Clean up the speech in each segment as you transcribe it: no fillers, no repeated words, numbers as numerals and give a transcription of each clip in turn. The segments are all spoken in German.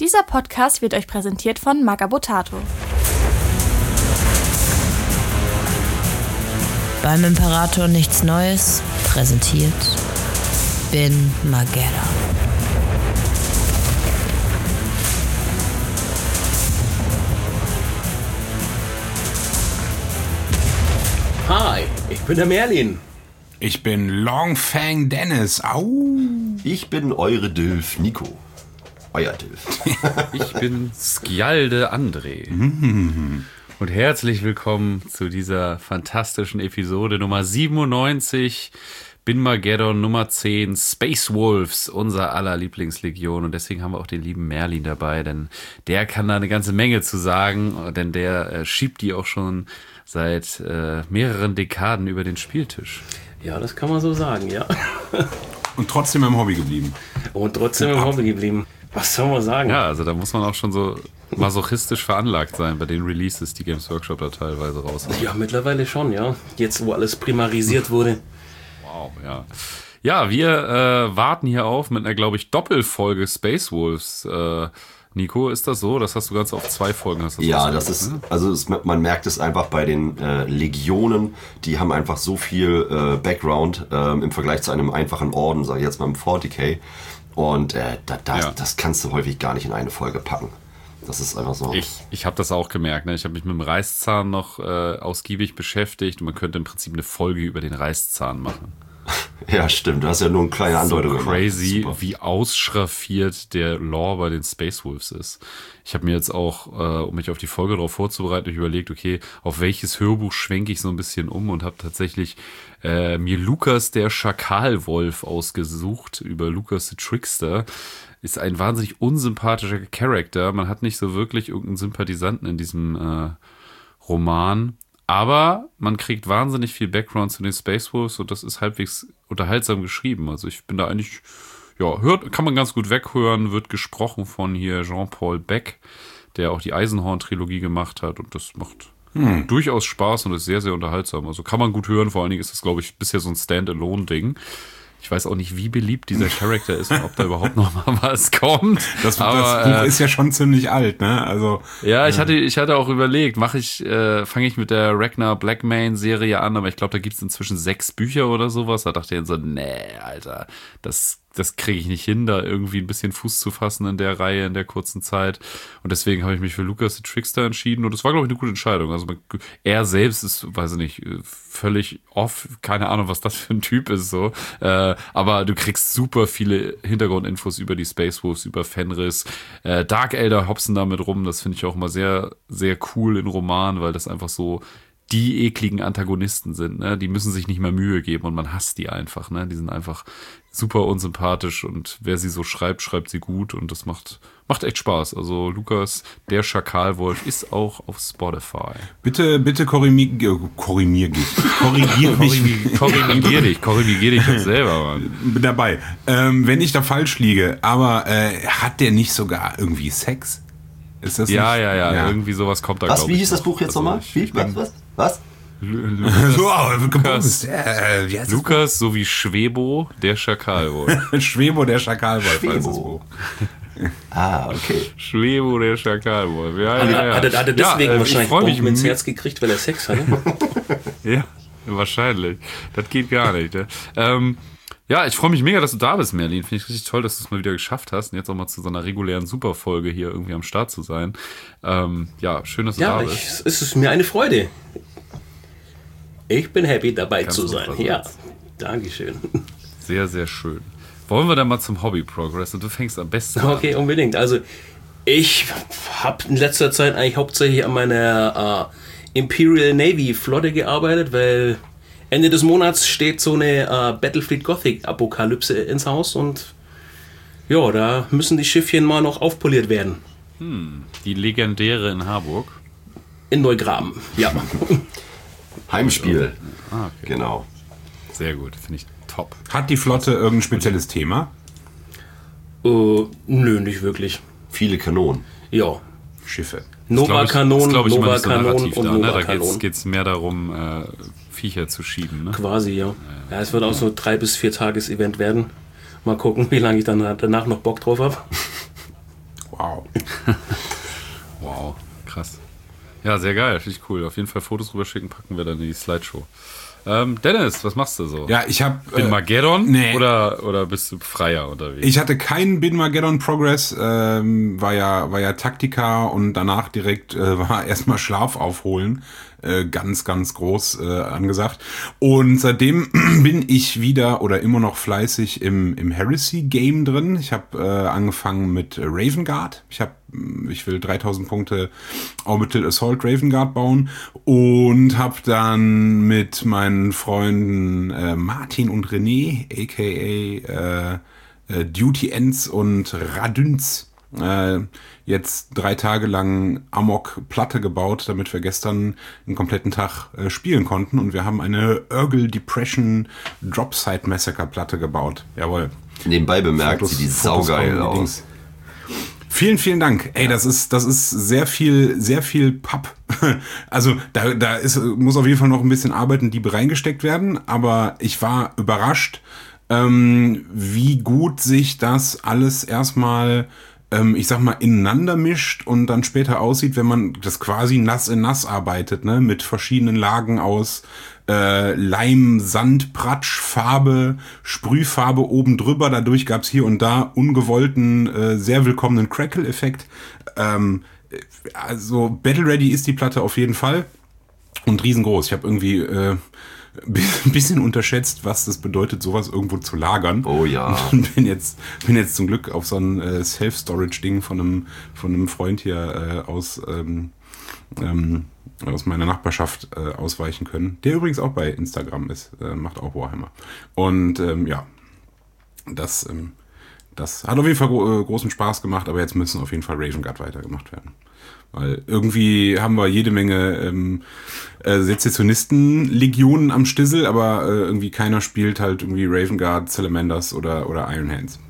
Dieser Podcast wird euch präsentiert von Magabotato. Beim Imperator nichts Neues, präsentiert Bin Magera. Hi, ich bin der Merlin. Ich bin Longfang Dennis. Au! Ich bin eure Dülf Nico. Euer Dülf. Ich bin Skjalde André. Und herzlich willkommen zu dieser fantastischen Episode Nummer 97, Binmageddon Nummer 10, Space Wolves, unser aller Lieblingslegion. Und deswegen haben wir auch den lieben Merlin dabei, denn der kann da eine ganze Menge zu sagen, denn der schiebt die auch schon seit mehreren Dekaden über den Spieltisch. Ja, das kann man so sagen, ja. Und trotzdem im Hobby geblieben. Was soll man sagen? Ja, also da muss man auch schon so masochistisch veranlagt sein bei den Releases, die Games Workshop da teilweise raushauen. Ja, mittlerweile schon, ja. Jetzt, wo alles primarisiert wurde. Wow, ja. Ja, wir warten hier auf mit einer, glaube ich, Doppelfolge Space Wolves. Nico, ist das so? Das hast du ganz auf 2 Folgen. Hast du Ja, das ist, also man merkt es einfach bei den Legionen, die haben einfach so viel Background im Vergleich zu einem einfachen Orden, sage ich jetzt mal im 40k. Und das kannst du häufig gar nicht in eine Folge packen. Das ist einfach so. Ich habe das auch gemerkt. Ne? Ich habe mich mit dem Reißzahn noch ausgiebig beschäftigt. Und man könnte im Prinzip eine Folge über den Reißzahn machen. Ja, stimmt. Du hast ja nur eine kleine Andeutung gemacht. Crazy, wie ausschraffiert der Lore bei den Space Wolves ist. Ich habe mir jetzt auch, um mich auf die Folge darauf vorzubereiten, überlegt, okay, auf welches Hörbuch schwenke ich so ein bisschen um und habe tatsächlich mir Lukas der Schakalwolf ausgesucht, über Lukas the Trickster. Ist ein wahnsinnig unsympathischer Charakter. Man hat nicht so wirklich irgendeinen Sympathisanten in diesem Roman. Aber man kriegt wahnsinnig viel Background zu den Space Wolves und das ist halbwegs unterhaltsam geschrieben. Also ich bin da eigentlich, ja, kann man ganz gut weghören, wird gesprochen von hier Jean-Paul Beck, der auch die Eisenhorn-Trilogie gemacht hat und das macht durchaus Spaß und ist sehr, sehr unterhaltsam. Also kann man gut hören, vor allen Dingen ist das, glaube ich, bisher so ein Standalone-Ding. Ich weiß auch nicht, wie beliebt dieser Charakter ist und ob da überhaupt noch mal was kommt. Das Buch ist ja schon ziemlich alt, ne? Also ja, ich hatte auch überlegt, fange ich mit der Ragnar Blackmane-Serie an, aber ich glaube, da gibt es inzwischen 6 Bücher oder sowas. Da dachte ich so, nee, Alter, das kriege ich nicht hin, da irgendwie ein bisschen Fuß zu fassen in der Reihe in der kurzen Zeit. Und deswegen habe ich mich für Lukas the Trickster entschieden. Und das war, glaube ich, eine gute Entscheidung. Also er selbst ist, weiß ich nicht, völlig off. Keine Ahnung, was das für ein Typ ist. So. Aber du kriegst super viele Hintergrundinfos über die Space Wolves, über Fenris. Dark Elder hopsen damit rum. Das finde ich auch mal sehr, sehr cool in Romanen, weil das einfach so die ekligen Antagonisten sind, ne? Die müssen sich nicht mehr Mühe geben und man hasst die einfach, ne? Die sind einfach super unsympathisch und wer sie so schreibt, schreibt sie gut und das macht echt Spaß. Also Lukas, der Schakalwolf, ist auch auf Spotify. Bitte korrigier dich jetzt selber, Mann. Bin dabei. Wenn ich da falsch liege, aber hat der nicht sogar irgendwie Sex? Ist das ja, irgendwie sowas kommt da, glaube ich. Wie hieß das Buch jetzt nochmal? Was? Lukas sowie Schwebo, der Schakalwolf. Schwebo, der Schakalwolf heißt das Buch. Okay. Schwebo, der Schakalwolf. Ja. Hat er deswegen wahrscheinlich Bomben ins Herz gekriegt, weil er Sex hatte? Ja, wahrscheinlich. Das geht gar nicht. Ne? Ja, ich freue mich mega, dass du da bist, Merlin. Finde ich richtig toll, dass du es mal wieder geschafft hast und jetzt auch mal zu so einer regulären Superfolge hier irgendwie am Start zu sein. Ja, schön, dass du da bist. Es ist mir eine Freude. Ich bin happy, dabei Ganz zu sein. Ja, Dankeschön. Sehr, sehr schön. Wollen wir dann mal zum Hobby-Progress und du fängst am besten an. Okay, unbedingt. Also ich habe in letzter Zeit eigentlich hauptsächlich an meiner Imperial Navy Flotte gearbeitet, weil Ende des Monats steht so eine Battlefleet Gothic Apokalypse ins Haus und ja, da müssen die Schiffchen mal noch aufpoliert werden. Die legendäre in Harburg. In Neugraben, ja. Heimspiel. Okay. Genau. Sehr gut, finde ich top. Hat die Flotte irgendein spezielles Thema? Nö, nicht wirklich. Viele Kanonen. Ja. Schiffe. Nova-Kanon, Nova-Kanon und Da Nova-Kanon. geht es mehr darum, Viecher zu schieben. Ne? Quasi, ja. Ja, es wird auch so ein 3 bis 4 Tages Event werden. Mal gucken, wie lange ich dann danach noch Bock drauf habe. Wow. Wow, krass. Ja, sehr geil, finde ich cool. Auf jeden Fall Fotos rüberschicken, packen wir dann in die Slideshow. Dennis, was machst du so? Ja, ich habe Bin-Mageddon nee. oder bist du freier unterwegs? Ich hatte keinen Bin-Mageddon Progress, war ja Taktika und danach direkt war erstmal Schlaf aufholen, ganz, ganz groß angesagt. Und seitdem bin ich wieder oder immer noch fleißig im Heresy-Game drin. Ich habe angefangen mit Raven Guard. Ich will 3000 Punkte Orbital Assault Raven Guard bauen und habe dann mit meinen Freunden Martin und René, aka Duty Ends und Radüns, jetzt 3 Tage lang Amok Platte gebaut, damit wir gestern einen kompletten Tag spielen konnten. Und wir haben eine Urgel Depression Dropside Massacre Platte gebaut. Jawohl. Nebenbei bemerkt, sieht die saugeil aus. Vielen, vielen Dank. Ey, das ist sehr viel Papp. Also da muss auf jeden Fall noch ein bisschen Arbeit in die reingesteckt werden, aber ich war überrascht, wie gut sich das alles erstmal, ich sag mal, ineinander mischt und dann später aussieht, wenn man das quasi nass in nass arbeitet, ne, mit verschiedenen Lagen aus Leim, Sand, Pratsch, Farbe, Sprühfarbe oben drüber. Dadurch gab's hier und da ungewollten, sehr willkommenen Crackle-Effekt. Also Battle Ready ist die Platte auf jeden Fall und riesengroß. Ich habe irgendwie ein bisschen unterschätzt, was das bedeutet, sowas irgendwo zu lagern. Oh ja. Und bin jetzt zum Glück auf so ein Self-Storage-Ding von einem Freund hier aus meiner Nachbarschaft ausweichen können, der übrigens auch bei Instagram ist, macht auch Warhammer. Und ja, das hat auf jeden Fall großen Spaß gemacht, aber jetzt müssen auf jeden Fall Raven Guard weitergemacht werden. Weil irgendwie haben wir jede Menge Sezessionisten-Legionen am Stissel, aber irgendwie keiner spielt halt irgendwie Raven Guard, Salamanders oder Iron Hands.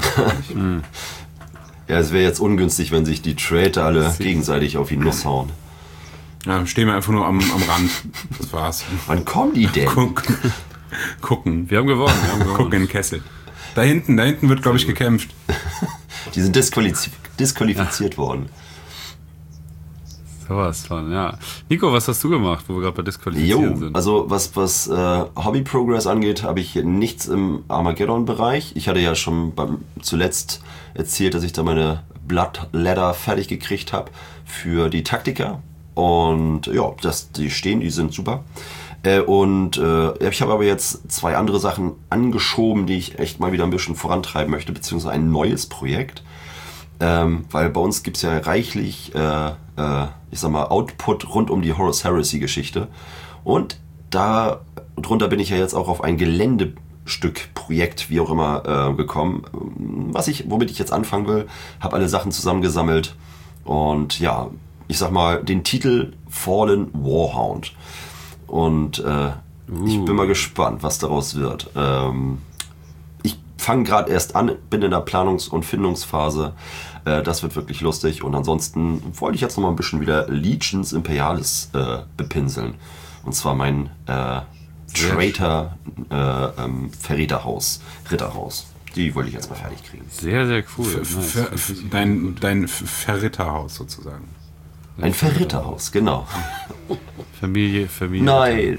Ja, es wäre jetzt ungünstig, wenn sich die Traitor alle gegenseitig auf die Nuss hauen. Ja, stehen wir einfach nur am Rand. Das war's. Wann kommen die denn? Gucken. Wir haben gewonnen. Gucken in den Kessel. Da hinten wird, glaube ich, gekämpft. Die sind disqualifiziert worden. Sowas von, ja. Nico, was hast du gemacht, wo wir gerade bei Disqualifizieren sind? Also was Hobby Progress angeht, habe ich nichts im Armageddon-Bereich. Ich hatte ja schon zuletzt erzählt, dass ich da meine Blood Ladder fertig gekriegt habe für die Taktika. Und ja, die sind super. Und ich habe aber jetzt 2 andere Sachen angeschoben, die ich echt mal wieder ein bisschen vorantreiben möchte, beziehungsweise ein neues Projekt. Weil bei uns gibt's ja reichlich, ich sag mal, Output rund um die Horus Heresy Geschichte. Und drunter bin ich ja jetzt auch auf ein Geländestück-Projekt, wie auch immer, gekommen. Womit ich jetzt anfangen will, habe alle Sachen zusammengesammelt. Und ja, ich sag mal, den Titel Fallen Warhound. Und ich bin mal gespannt, was daraus wird. Ich fange gerade erst an, bin in der Planungs- und Findungsphase. Das wird wirklich lustig. Und ansonsten wollte ich jetzt noch mal ein bisschen wieder Legions Imperialis bepinseln. Und zwar mein Traitor Verräterhaus, Ritterhaus. Die wollte ich jetzt mal fertig kriegen. Sehr, sehr cool. Dein Verritterhaus sozusagen. Ein Verritterhaus, genau. Familie. Nein.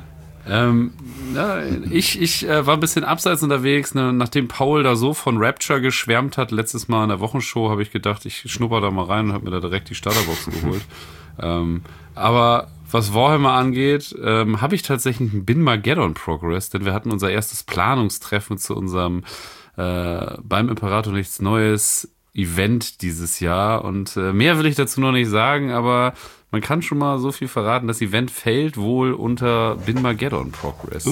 Ich war ein bisschen abseits unterwegs, ne? Nachdem Paul da so von Rapture geschwärmt hat, letztes Mal in der Wochenshow, habe ich gedacht, ich schnupper da mal rein und habe mir da direkt die Starterbox geholt. Aber was Warhammer angeht, habe ich tatsächlich einen Bin-Mageddon Progress, denn wir hatten unser erstes Planungstreffen zu unserem beim Imperator nichts Neues Event dieses Jahr und mehr will ich dazu noch nicht sagen, aber man kann schon mal so viel verraten, das Event fällt wohl unter Bin-Mageddon Progress.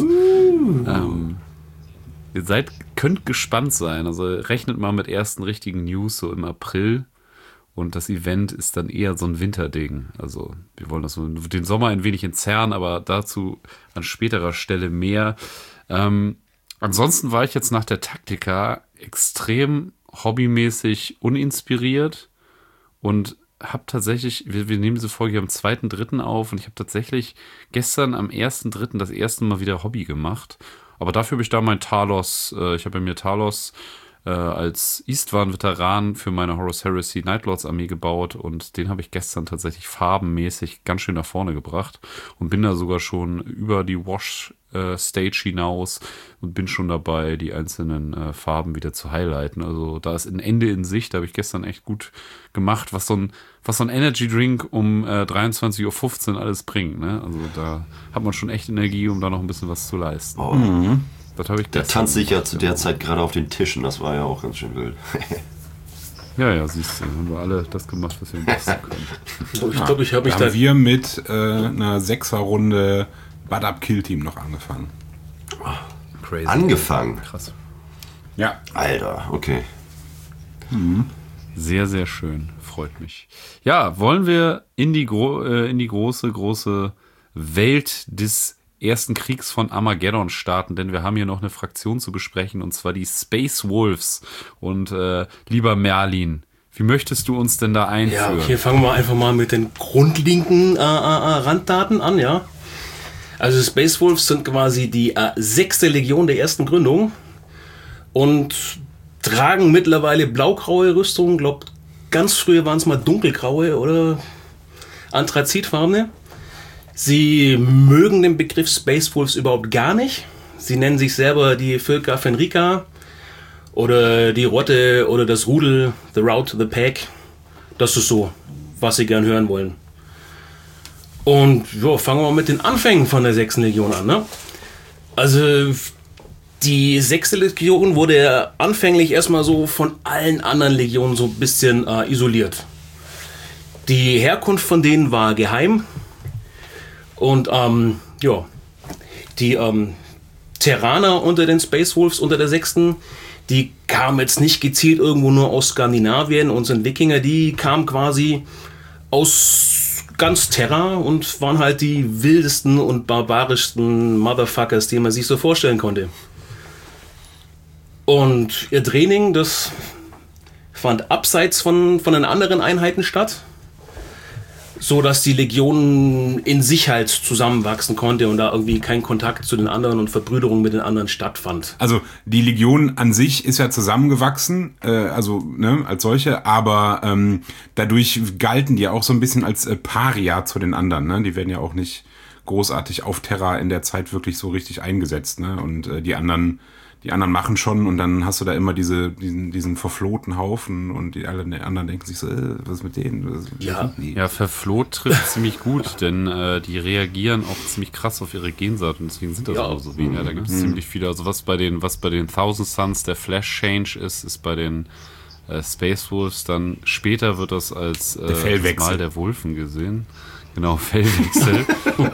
Ihr könnt gespannt sein, also rechnet mal mit ersten richtigen News so im April und das Event ist dann eher so ein Winterding, also wir wollen das den Sommer ein wenig entzerren, aber dazu an späterer Stelle mehr. Ansonsten war ich jetzt nach der Taktika extrem hobbymäßig uninspiriert und habe tatsächlich, wir nehmen diese Folge am 2.3. auf und ich habe tatsächlich gestern am 1.3. das erste Mal wieder Hobby gemacht. Aber dafür habe ich da mein Talos, ich habe mir Talos als Istvan-Veteran für meine Horus Heresy Nightlords-Armee gebaut und den habe ich gestern tatsächlich farbenmäßig ganz schön nach vorne gebracht und bin da sogar schon über die Wash-Stage hinaus und bin schon dabei, die einzelnen Farben wieder zu highlighten. Also da ist ein Ende in Sicht, da habe ich gestern echt gut gemacht, was so ein Energy-Drink um 23:15 Uhr alles bringt. Ne? Also da hat man schon echt Energie, um da noch ein bisschen was zu leisten. Oh. Das habe ich Der tanzt sich ja zu der Zeit gerade auf den Tischen, das war ja auch ganz schön wild. Ja, siehst du, haben wir alle das gemacht, was wir am besten können. Ich glaube, ich habe mich Da haben wir mit einer 6er-Runde Bud Up Kill Team noch angefangen. Crazy. Angefangen? Krass. Ja. Alter, okay. Sehr, sehr schön. Freut mich. Ja, wollen wir in die große Welt des Ersten Kriegs von Armageddon starten, denn wir haben hier noch eine Fraktion zu besprechen, und zwar die Space Wolves. Und lieber Merlin, wie möchtest du uns denn da einführen? Ja, okay, fangen wir einfach mal mit den grundlegenden Randdaten an, ja. Also Space Wolves sind quasi die 6. Legion der ersten Gründung und tragen mittlerweile blaugraue Rüstungen. Glaubt, ganz früher waren es mal dunkelgraue oder anthrazitfarbene. Sie mögen den Begriff Space Wolves überhaupt gar nicht. Sie nennen sich selber die Völker Fenrika oder die Rotte oder das Rudel, the Rout, the Pack. Das ist so, was sie gern hören wollen. Und ja, fangen wir mal mit den Anfängen von der 6. Legion an. Ne? Also die 6. Legion wurde anfänglich erstmal so von allen anderen Legionen so ein bisschen isoliert. Die Herkunft von denen war geheim. Und ja, die Terraner unter den Space Wolves, unter der 6., die kamen jetzt nicht gezielt irgendwo nur aus Skandinavien und sind Wikinger, die kamen quasi aus ganz Terra und waren halt die wildesten und barbarischsten Motherfuckers, die man sich so vorstellen konnte. Und ihr Training, das fand abseits von den anderen Einheiten statt, so dass die Legion in sich halt zusammenwachsen konnte und da irgendwie kein Kontakt zu den anderen und Verbrüderung mit den anderen stattfand. Also die Legion an sich ist ja zusammengewachsen, als solche, aber dadurch galten die auch so ein bisschen als Paria zu den anderen. Ne? Die werden ja auch nicht großartig auf Terra in der Zeit wirklich so richtig eingesetzt. Ne? Und die anderen machen schon, und dann hast du da immer diesen verflohten Haufen und die anderen denken sich so, was ist mit denen? Ja, verfloht trifft ziemlich gut, denn die reagieren auch ziemlich krass auf ihre Gensaat und deswegen sind das auch so weniger. Da gibt es ziemlich viele, also was bei den Thousand Suns der Flash Change ist bei den Space Wolves dann später wird das als der Fellwechsel. Das Mal der Wulfen gesehen. Genau, Fellwechsel.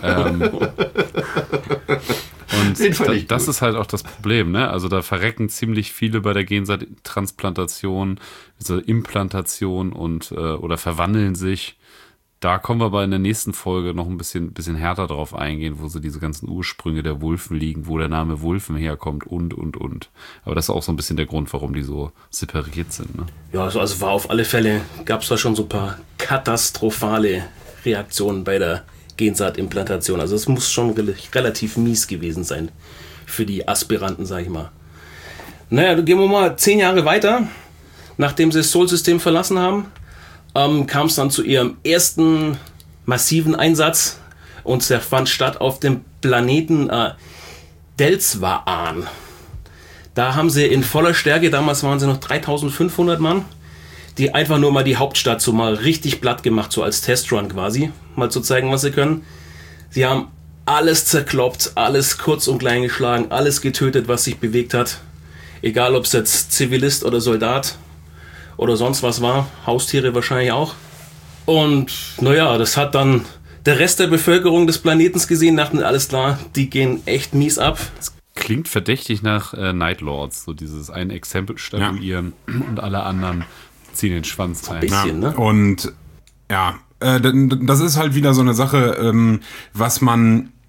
Und das ist halt auch das Problem, ne? Also da verrecken ziemlich viele bei der Gensaattransplantation, also Implantation und oder verwandeln sich. Da kommen wir aber in der nächsten Folge noch ein bisschen härter drauf eingehen, wo so diese ganzen Ursprünge der Wulfen liegen, wo der Name Wulfen herkommt und. Aber das ist auch so ein bisschen der Grund, warum die so separiert sind, ne? Ja, also war auf alle Fälle, gab es da schon so ein paar katastrophale Reaktionen bei der Gensaatimplantation. Also es muss schon relativ mies gewesen sein für die Aspiranten, sag ich mal. Naja, dann gehen wir mal 10 Jahre weiter. Nachdem sie das Sol-System verlassen haben, kam es dann zu ihrem ersten massiven Einsatz und der fand statt auf dem Planeten Delswaan. Da haben sie in voller Stärke, damals waren sie noch 3500 Mann, die einfach nur mal die Hauptstadt so mal richtig platt gemacht, so als Testrun quasi, mal zu zeigen, was sie können. Sie haben alles zerkloppt, alles kurz und klein geschlagen, alles getötet, was sich bewegt hat. Egal, ob es jetzt Zivilist oder Soldat oder sonst was war, Haustiere wahrscheinlich auch. Und naja, das hat dann der Rest der Bevölkerung des Planetens gesehen, dachten, alles klar, die gehen echt mies ab. Das klingt verdächtig nach Nightlords, so dieses ein Exempel statuieren und alle anderen ziehen den Schwanz ein. Bisschen, ne? Und ja, das ist halt wieder so eine Sache, was man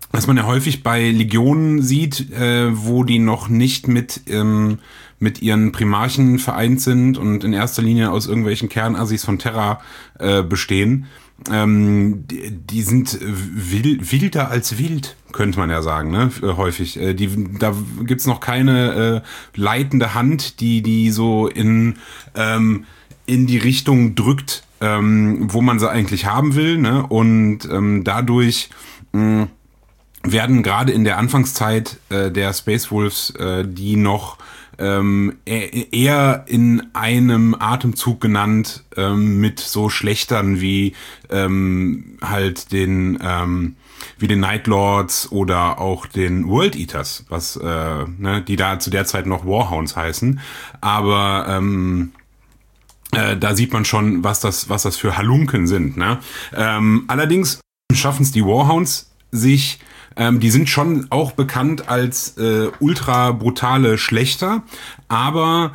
was man ja häufig bei Legionen sieht, wo die noch nicht mit ihren Primarchen vereint sind und in erster Linie aus irgendwelchen Kernassis von Terra bestehen. Die sind wilder als wild, könnte man ja sagen, ne? Häufig. Da gibt's noch keine leitende Hand, die so in die Richtung drückt, wo man sie eigentlich haben will, ne? Und dadurch werden gerade in der Anfangszeit der Space Wolves die noch eher in einem Atemzug genannt mit so Schlechtern wie halt den Night Lords oder auch den World Eaters, was die da zu der Zeit noch Warhounds heißen, aber da sieht man schon, was das für Halunken sind, ne? Allerdings schaffen es die Warhounds sich, die sind schon auch bekannt als ultra brutale Schlächter, aber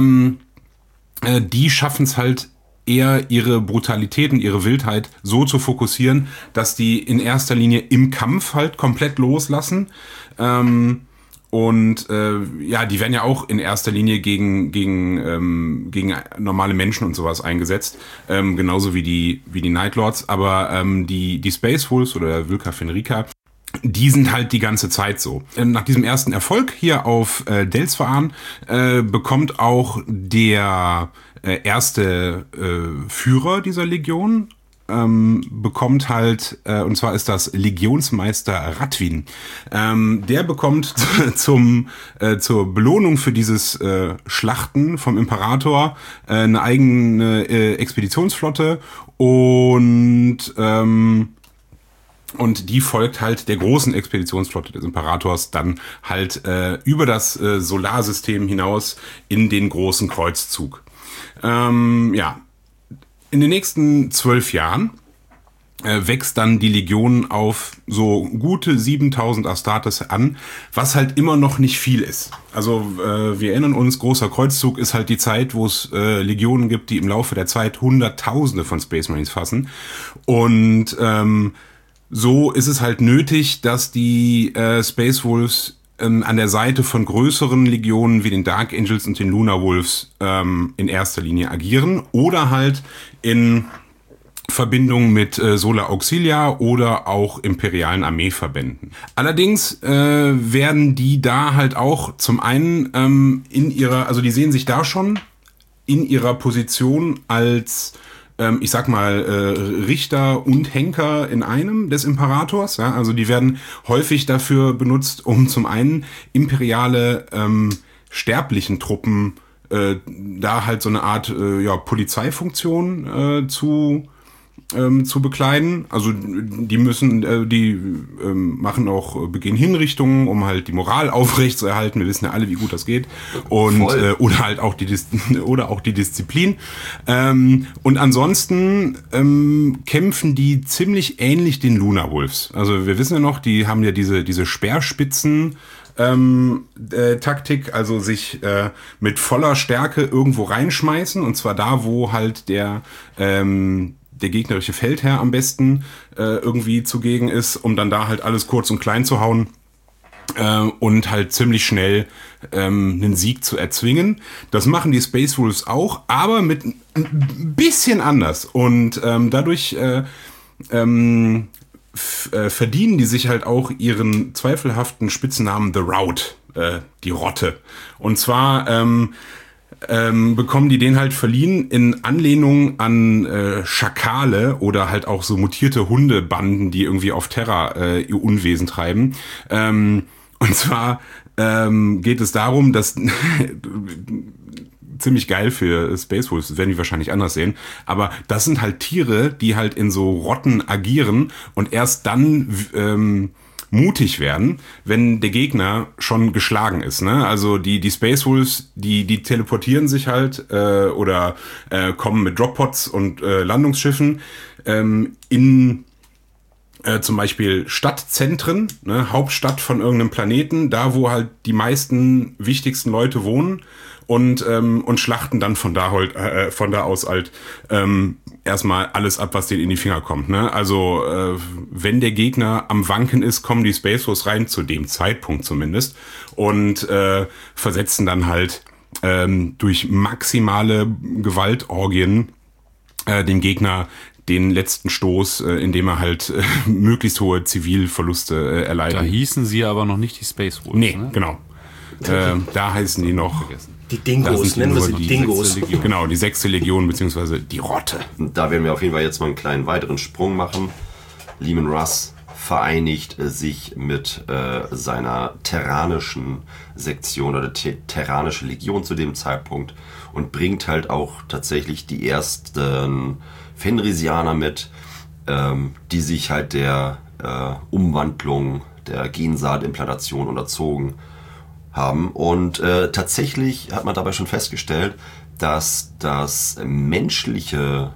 die schaffen es halt eher, ihre Brutalität und ihre Wildheit so zu fokussieren, dass die in erster Linie im Kampf halt komplett loslassen. Und die werden ja auch in erster Linie gegen normale Menschen und sowas eingesetzt, genauso wie die Night Lords, aber die Space Wolves oder Vulca Fenrica, die sind halt die ganze Zeit so. Nach diesem ersten Erfolg hier auf Delsfaan bekommt auch der erste Führer dieser Legion bekommt halt, und zwar ist das Legionsmeister Radwin. Der bekommt zur Belohnung für dieses Schlachten vom Imperator eine eigene Expeditionsflotte und die folgt halt der großen Expeditionsflotte des Imperators dann halt über das Solarsystem hinaus in den großen Kreuzzug. In den nächsten 12 Jahren wächst dann die Legion auf so gute 7000 Astartes an, was halt immer noch nicht viel ist. Also wir erinnern uns, großer Kreuzzug ist halt die Zeit, wo es Legionen gibt, die im Laufe der Zeit Hunderttausende von Space Marines fassen. Und so ist es halt nötig, dass die Space Wolves an der Seite von größeren Legionen wie den Dark Angels und den Lunar Wolves in erster Linie agieren oder halt in Verbindung mit Solar Auxilia oder auch imperialen Armeeverbänden. Allerdings werden die da halt auch zum einen die sehen sich da schon in ihrer Position als ich sag mal, Richter und Henker in einem des Imperators. Ja? Also die werden häufig dafür benutzt, um zum einen imperiale sterblichen Truppen da halt so eine Art Polizeifunktion zu bekleiden. Also die begehen Hinrichtungen, um halt die Moral aufrecht zu erhalten. Wir wissen ja alle, wie gut das geht. Und oder halt auch die Disziplin. Und ansonsten kämpfen die ziemlich ähnlich den Lunar Wolves. Also wir wissen ja noch, die haben ja diese Speerspitzen Taktik, also sich mit voller Stärke irgendwo reinschmeißen, und zwar da, wo halt der gegnerische Feldherr am besten irgendwie zugegen ist, um dann da halt alles kurz und klein zu hauen und halt ziemlich schnell einen Sieg zu erzwingen. Das machen die Space Wolves auch, aber mit ein bisschen anders. Und dadurch verdienen die sich halt auch ihren zweifelhaften Spitznamen The Rout, die Rotte. Und zwar bekommen die den halt verliehen in Anlehnung an Schakale oder halt auch so mutierte Hundebanden, die irgendwie auf Terra ihr Unwesen treiben. Und zwar geht es darum, dass ziemlich geil für Space Wolves, das werden die wahrscheinlich anders sehen, aber das sind halt Tiere, die halt in so Rotten agieren und erst dann mutig werden, wenn der Gegner schon geschlagen ist, ne? Also die Space Wolves, die teleportieren sich halt oder kommen mit Droppods und Landungsschiffen in zum Beispiel Stadtzentren, ne? Hauptstadt von irgendeinem Planeten, da wo halt die meisten wichtigsten Leute wohnen, und schlachten dann von da aus halt erstmal alles ab, was denen in die Finger kommt. Ne? Also wenn der Gegner am Wanken ist, kommen die Space Force rein, zu dem Zeitpunkt zumindest, und versetzen dann halt durch maximale Gewaltorgien dem Gegner den letzten Stoß, indem er halt möglichst hohe Zivilverluste erleidet. Da hießen sie aber noch nicht die Space Wolves. Nee, ne? genau. Da heißen die noch... Die Dingos, nennen wir sie die Dingos. Genau, die 6. Legion, beziehungsweise die Rotte. Und da werden wir auf jeden Fall jetzt mal einen kleinen weiteren Sprung machen. Leman Russ vereinigt sich mit seiner terranischen Sektion oder terranische Legion zu dem Zeitpunkt und bringt halt auch tatsächlich die ersten Fenrisianer mit, die sich halt der Umwandlung, der Gensaatimplantation unterzogen haben. Und tatsächlich hat man dabei schon festgestellt, dass der menschliche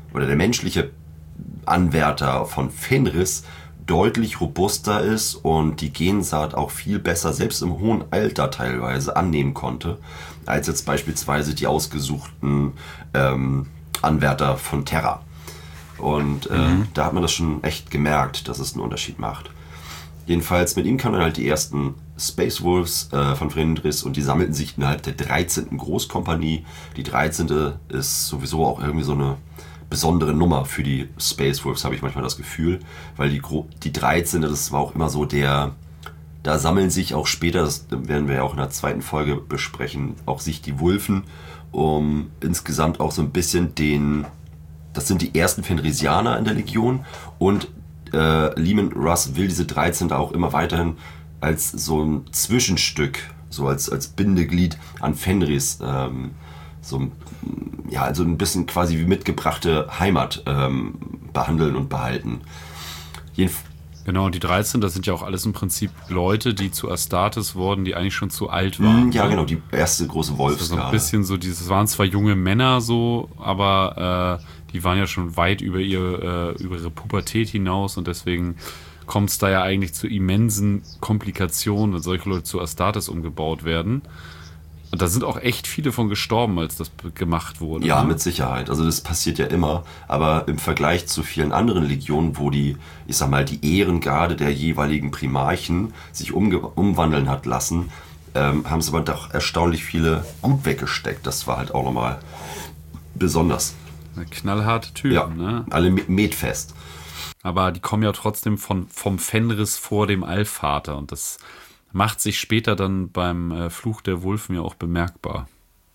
Anwärter von Fenris deutlich robuster ist und die Gensaat auch viel besser, selbst im hohen Alter teilweise, annehmen konnte, als jetzt beispielsweise die ausgesuchten Anwärter von Terra. Und da hat man das schon echt gemerkt, dass es einen Unterschied macht. Jedenfalls mit ihm kamen dann halt die ersten Space Wolves von Fenris und die sammelten sich innerhalb der 13. Großkompanie. Die 13. ist sowieso auch irgendwie so eine besondere Nummer für die Space Wolves, habe ich manchmal das Gefühl, weil die 13. das war auch immer so da sammeln sich auch später, das werden wir ja auch in der 2. Folge besprechen, auch sich die Wulfen, um insgesamt auch so ein bisschen das sind die ersten Fenrisianer in der Legion und Leman Russ will diese 13. auch immer weiterhin als so ein Zwischenstück, so als Bindeglied an Fenris, also ein bisschen quasi wie mitgebrachte Heimat behandeln und behalten. Genau, die 13, das sind ja auch alles im Prinzip Leute, die zu Astartes wurden, die eigentlich schon zu alt waren. Ja, genau, die erste große Wolfsgarde. So ein bisschen so, das waren zwar junge Männer so, aber die waren ja schon weit über ihre Pubertät hinaus und deswegen kommt es da ja eigentlich zu immensen Komplikationen, wenn solche Leute zu Astartes umgebaut werden. Und da sind auch echt viele von gestorben, als das gemacht wurde. Ja, ne? mit Sicherheit. Also das passiert ja immer. Aber im Vergleich zu vielen anderen Legionen, wo die Ehrengarde der jeweiligen Primarchen sich umwandeln hat lassen, haben sie aber doch erstaunlich viele gut weggesteckt. Das war halt auch nochmal besonders. Knallharte Typen, ja, ne? Alle metfest. Aber die kommen ja trotzdem vom Fenris vor dem Allvater und das macht sich später dann beim Fluch der Wulfen ja auch bemerkbar.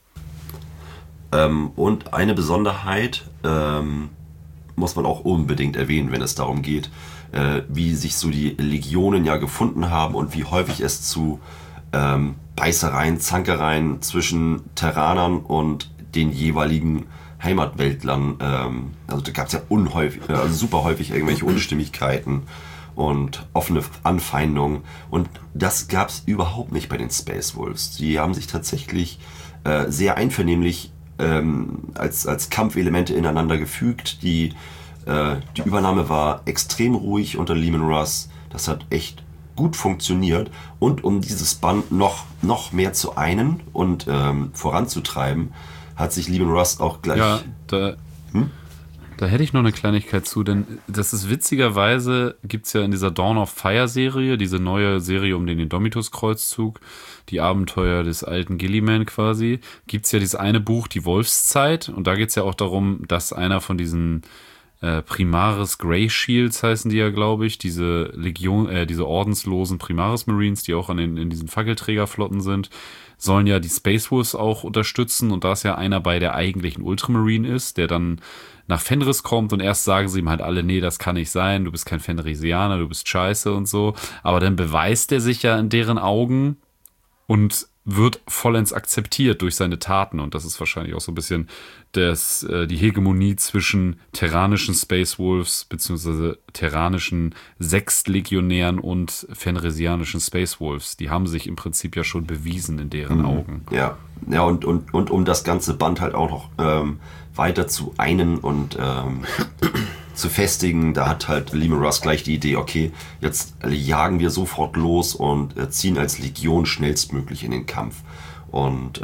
Und eine Besonderheit muss man auch unbedingt erwähnen, wenn es darum geht, wie sich so die Legionen ja gefunden haben und wie häufig es zu Beißereien, Zankereien zwischen Terranern und den jeweiligen Heimatweltlern, also da gab es ja super häufig irgendwelche Unstimmigkeiten und offene Anfeindungen und das gab es überhaupt nicht bei den Space Wolves. Die haben sich tatsächlich sehr einvernehmlich als Kampfelemente ineinander gefügt. Die Übernahme war extrem ruhig unter Leman Russ. Das hat echt gut funktioniert und um dieses Band noch mehr zu einen und voranzutreiben, hat sich Leman Russ auch gleich... Ja, da hätte ich noch eine Kleinigkeit zu, denn das ist witzigerweise, gibt es ja in dieser Dawn of Fire Serie, diese neue Serie um den Indomitus-Kreuzzug, die Abenteuer des alten Gilliman quasi, gibt es ja dieses eine Buch, die Wolfszeit, und da geht es ja auch darum, dass einer von diesen Primaris Grey Shields heißen die ja, glaube ich, diese diese ordenslosen Primaris Marines, die auch in diesen Fackelträgerflotten sind, sollen ja die Space Wolves auch unterstützen und da ist ja einer bei der eigentlichen Ultramarine ist, der dann nach Fenris kommt und erst sagen sie ihm halt alle, nee, das kann nicht sein, du bist kein Fenrisianer, du bist scheiße und so, aber dann beweist er sich ja in deren Augen und wird vollends akzeptiert durch seine Taten und das ist wahrscheinlich auch so ein bisschen die Hegemonie zwischen terranischen Space Wolves beziehungsweise terranischen Sechstlegionären und fenrisianischen Space Wolves. Die haben sich im Prinzip ja schon bewiesen in deren Augen. Ja, und um das ganze Band halt auch noch weiter zu einen und zu festigen, da hat halt Leman Russ gleich die Idee, okay, jetzt jagen wir sofort los und ziehen als Legion schnellstmöglich in den Kampf. Und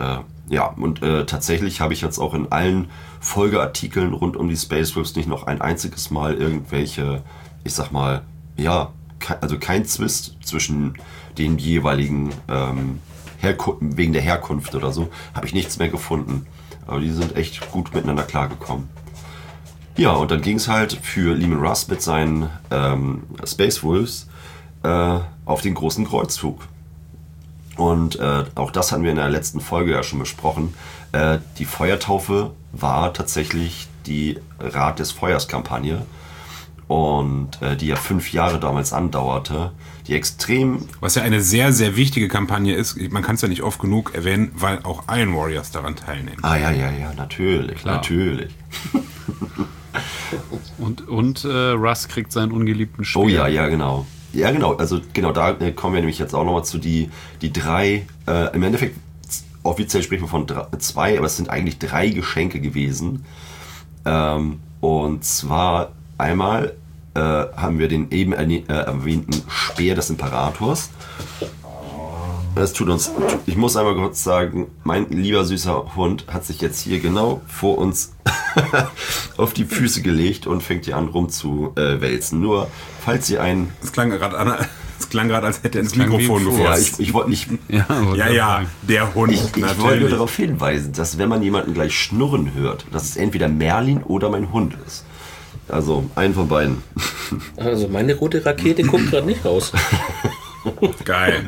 Ja, und tatsächlich habe ich jetzt auch in allen Folgeartikeln rund um die Space Wolves nicht noch ein einziges Mal irgendwelche, ich sag mal, ja, also kein Zwist zwischen den jeweiligen wegen der Herkunft oder so, habe ich nichts mehr gefunden. Aber die sind echt gut miteinander klargekommen. Ja, und dann ging es halt für Leman Russ mit seinen Space Wolves auf den großen Kreuzzug. Und auch das hatten wir in der letzten Folge ja schon besprochen. Die Feuertaufe war tatsächlich die Rat des Feuers-Kampagne. Und die ja 5 Jahre damals andauerte, die extrem... Was ja eine sehr, sehr wichtige Kampagne ist. Man kann es ja nicht oft genug erwähnen, weil auch Iron Warriors daran teilnehmen. Ah, ja, natürlich, Klar. natürlich. Und Russ kriegt seinen ungeliebten Speer. Oh ja, genau. Ja, genau, also genau, da kommen wir nämlich jetzt auch nochmal zu die 3, im Endeffekt offiziell spricht man von 2, aber es sind eigentlich 3 Geschenke gewesen. Und zwar einmal haben wir den eben erwähnten Speer des Imperators. Das tut uns, ich muss einmal kurz sagen, mein lieber süßer Hund hat sich jetzt hier genau vor uns auf die Füße gelegt und fängt hier an rumzuwälzen. Nur, falls ihr einen... Es klang gerade, als hätte er ins Mikrofon Ja, gefasst. ich wollte nicht... Ja, der Hund. Ich wollte nur darauf hinweisen, dass wenn man jemanden gleich schnurren hört, dass es entweder Merlin oder mein Hund ist. Also, einen von beiden. Also meine rote Rakete guckt gerade nicht raus. Geil.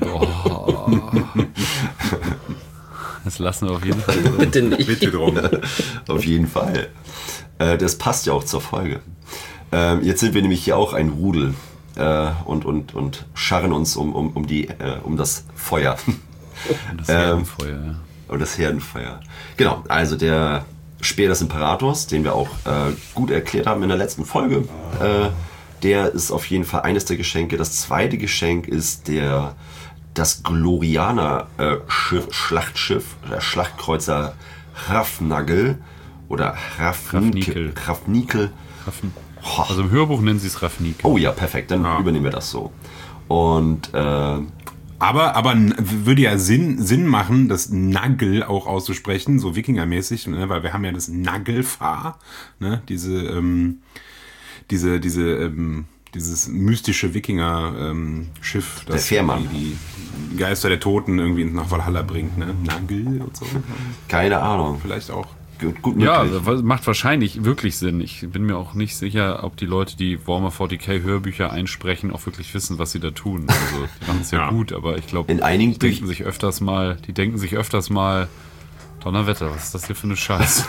Das lassen wir auf jeden Fall. Bitte nicht. Bitte drum. Auf jeden Fall. Das passt ja auch zur Folge. Jetzt sind wir nämlich hier auch ein Rudel und scharren uns um das Feuer. Das Herdenfeuer, ja. Um das Herdenfeuer. Genau, also der Speer des Imperators, den wir auch gut erklärt haben in der letzten Folge, der ist auf jeden Fall eines der Geschenke. Das zweite Geschenk ist das Glorianer Schlachtschiff, der Schlachtkreuzer Hrafnagel oder Hrafnikel. Also im Hörbuch nennen sie es Hrafnikel. Oh ja, perfekt, dann übernehmen wir das so. Und Aber würde ja Sinn machen, das Nagel auch auszusprechen, so Wikingermäßig, ne? Weil wir haben ja das Nagelfahr, ne? Dieses mystische Wikinger-Schiff, Der das Fährmann. die Geister der Toten irgendwie nach Valhalla bringt, ne? Nagel und so. keine Ahnung. Vielleicht auch. Gut Ja, möglich. das macht wahrscheinlich wirklich Sinn. Ich bin mir auch nicht sicher, ob die Leute, die Warhammer 40k Hörbücher einsprechen, auch wirklich wissen, was sie da tun. Also die machen es ja gut, aber ich glaube, In einigen die denken sich öfters mal, Donnerwetter, was ist das hier für eine Scheiße?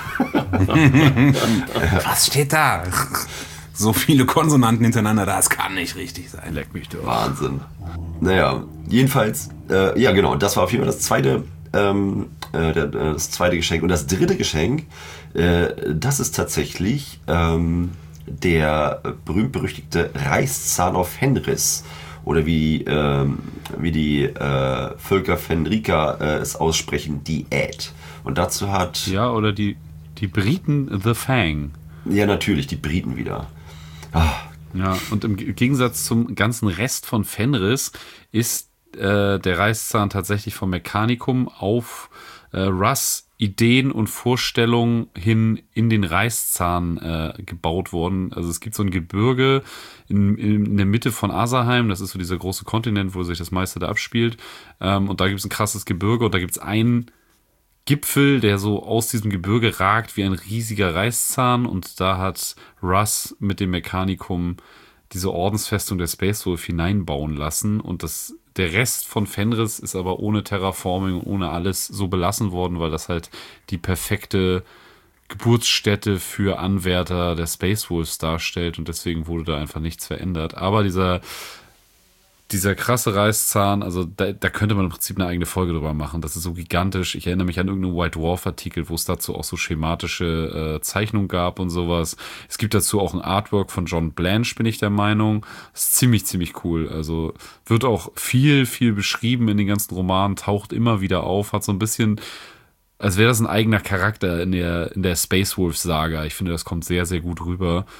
Was steht da? So viele Konsonanten hintereinander, das kann nicht richtig sein. Leck mich doch. Wahnsinn. Naja, jedenfalls, ja genau, das war auf jeden Fall das zweite Geschenk. Und das dritte Geschenk, das ist tatsächlich der berühmt-berüchtigte Reißzahn auf Fenris. Oder wie die Völker Fenrika es aussprechen, die Ad. Und dazu hat... Ja, oder die Briten The Fang. Ja, natürlich, die Briten wieder. Ja, und im Gegensatz zum ganzen Rest von Fenris ist der Reißzahn tatsächlich vom Mechanicum auf Russ Ideen und Vorstellungen hin in den Reißzahn gebaut worden. Also es gibt so ein Gebirge in der Mitte von Asaheim, das ist so dieser große Kontinent, wo sich das meiste da abspielt. Und da gibt es ein krasses Gebirge und da gibt es einen Gipfel, der so aus diesem Gebirge ragt wie ein riesiger Reißzahn, und da hat Russ mit dem Mechanicum diese Ordensfestung der Space Wolf hineinbauen lassen, und der Rest von Fenris ist aber ohne Terraforming und ohne alles so belassen worden, weil das halt die perfekte Geburtsstätte für Anwärter der Space Wolves darstellt, und deswegen wurde da einfach nichts verändert. Aber dieser krasse Reißzahn, also da könnte man im Prinzip eine eigene Folge drüber machen. Das ist so gigantisch. Ich erinnere mich an irgendeinen White Dwarf-Artikel, wo es dazu auch so schematische Zeichnungen gab und sowas. Es gibt dazu auch ein Artwork von John Blanche, bin ich der Meinung. Das ist ziemlich, ziemlich cool. Also wird auch viel, viel beschrieben in den ganzen Romanen, taucht immer wieder auf, hat so ein bisschen, als wäre das ein eigener Charakter in der Space Wolf-Saga. Ich finde, das kommt sehr, sehr gut rüber.